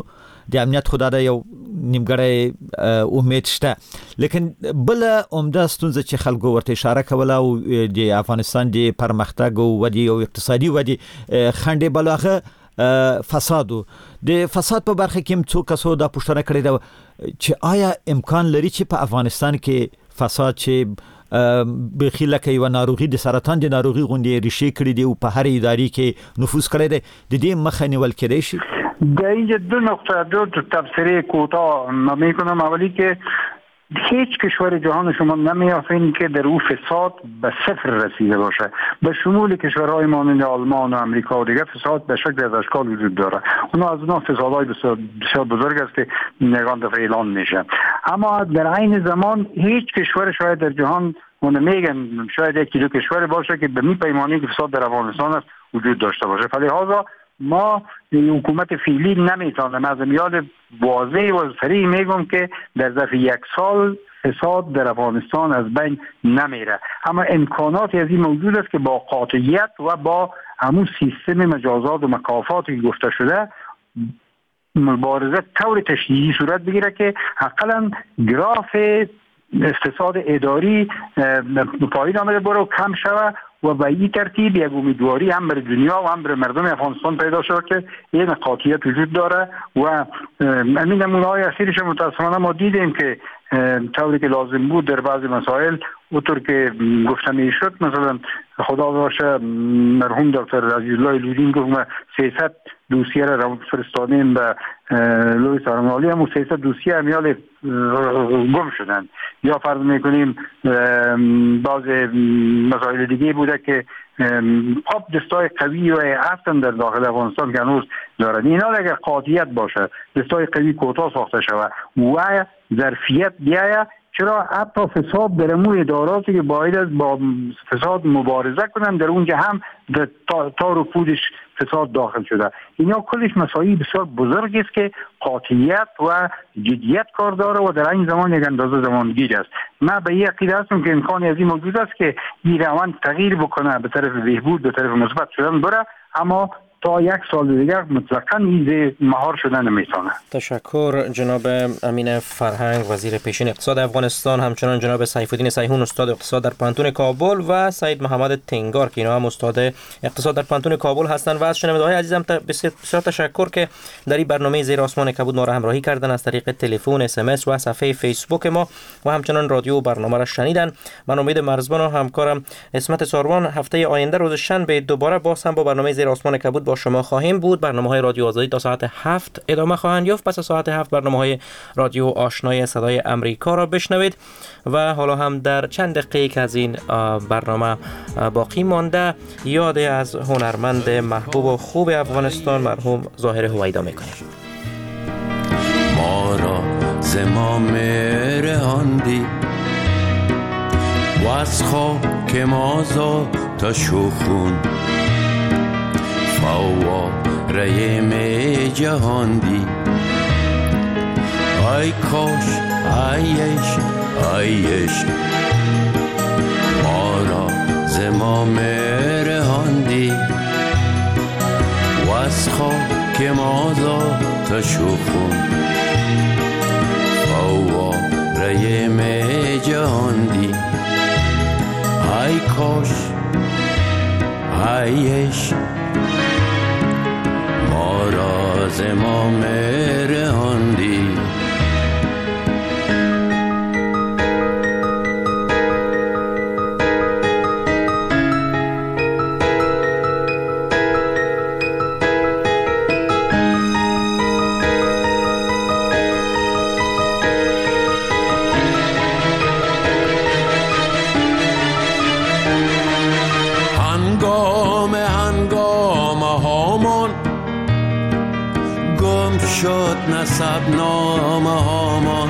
د امنیت خو دا یو نیمګړی امید شته. لیکن بل عمده ستونزه چې خلکو ورته اشاره کوله او د افغانستان د پرمختګ او ودی او اقتصادي ودی خنډ بلغه فساد د فساد په برخه کې څو کسو دا پوښتنه کړې ده چې آیا امکان لري چې په افغانستان کې فساد چې بخي لکه یو ناروغي د سرطان د ناروغي غونډې ریشي کړې دی او په هر ادارې کې نفوذ کړی دی د دې مخه نیول کېدای شي؟ در اینجا دو نقطه دو تبصره کوتاه من میکنم. اولی که هیچ کشور جهان شما نمیافین که در او فساد به صفر رسیده باشه، به شمول کشورهای مانند آلمان و امریکا و دیگر فساد به شکل از اشکال وجود داره. اونا از اونا فسادهای بسیار, بسیار بزرگ است که نگان دفعه اعلان میشه. اما در عین زمان هیچ کشور شاید در جهان اون میگن شاید یک کیلو کشور باشه که به می پیمانی که فساد در افغانستان است وجود داشته باشه. فلهذا ما حکومت فعلی نمیتونه. از میاد واضح و صریح میگم که در ظرف یک سال فساد در افغانستان از بین نمیره، اما امکاناتی از این موجود است که با قاطعیت و با همون سیستم مجازات و مکافاتی که گفته شده مبارزه طور تشدیدی صورت بگیره که حداقل گراف اقتصاد اداری پایین آمده بره کم شود و به این ترتیب یک امیدواری هم برای دنیا و هم برای مردم افغانستان پیدا شد که این قاطعیت وجود داره و همین نمونه‌های اخیرش متاسفانه ما دیدیم که طوری که لازم بود در بعضی مسائل اونطور که گفته میشد، مثلا خدا باشه مرحوم دکتر عزیزالله لودین گفت ما سیصد دوسیه را فرستادیم به لوی سارمالی، هم سیصد دوسیه امیال گم شدن. یا فرض میکنیم بعض مسائل دیگه بوده که خب دستای قوی و هستن در داخل افغانستان که هنوز دارن. اینا اگر قاطعیت باشه، دستای قوی کوتاه ساخته شود و ظرفیت بیاید، چرا حتی فساد در امور اداراتی که باید از با فساد مبارزه کنن در اونجا هم در تار و پودش فساد داخل شده. اینا کلش مسائل بسیار بزرگی است که قاطعیت و جدیت کار داره و در این زمان یک اندازه زمانگیر است. من به این عقیده هستم که امکانی از این موجود است که این روند تغییر بکنه به طرف بهبود، به طرف مثبت شدن بره، اما تا یک سال دیگر مطلقاً این مهار شدن نمیتونه. تشکر جناب امین فرهنگ، وزیر پیشین اقتصاد افغانستان، همچنان جناب سیف‌الدین صحیحون، استاد اقتصاد در پانتون کابل و سید محمد تنگار که اینا هم استاد اقتصاد در پانتون کابل هستند. و از شنونده‌های عزیزم بسیار تشکر که در این برنامه زیر آسمان کبود ما را همراهی کردن از طریق تلفن، اس ام اس و صفحه فیسبوک ما و همچنان رادیو برنامه را شنیدن. من امید مرزبان و همکارم اسمت ساروان هفته آینده روز شنبه دوباره باز هم با برنامه زیر آسمان کبود با شما خواهیم بود. برنامه‌های رادیو آزادی تا ساعت هفت ادامه خواهند یافت. پس از ساعت هفت برنامه‌های رادیو آشنای صدای امریکا را بشنوید و حالا هم در چند دقیقه از این برنامه باقی مانده یاد از هنرمند محبوب و خوب افغانستان مرحوم ظاهر هویدا می‌کنیم. ما را زمام رهاندی و از خاک مازا تا شوخون فواره می جهاندی. ای کاش ایش ایش ما را زمام رهاندی و از خاک مازا تا شوخون فواره می جهاندی. ای کاش ایش ما را زمام رهاندی. شد نسب نامه هامان،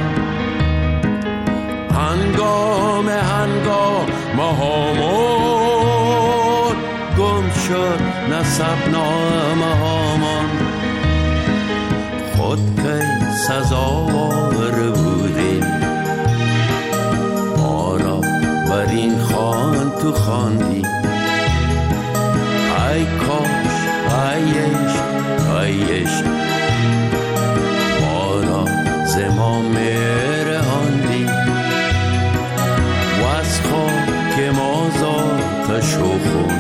هنگام هنگام هامان گم شد نسب نامه هامان. خود که سزاوار بودیم ما را بر این خوان تو خواندی. ای کاش ایش ایش ز ما مهرهاندی و از خاک ما ذاتش و خون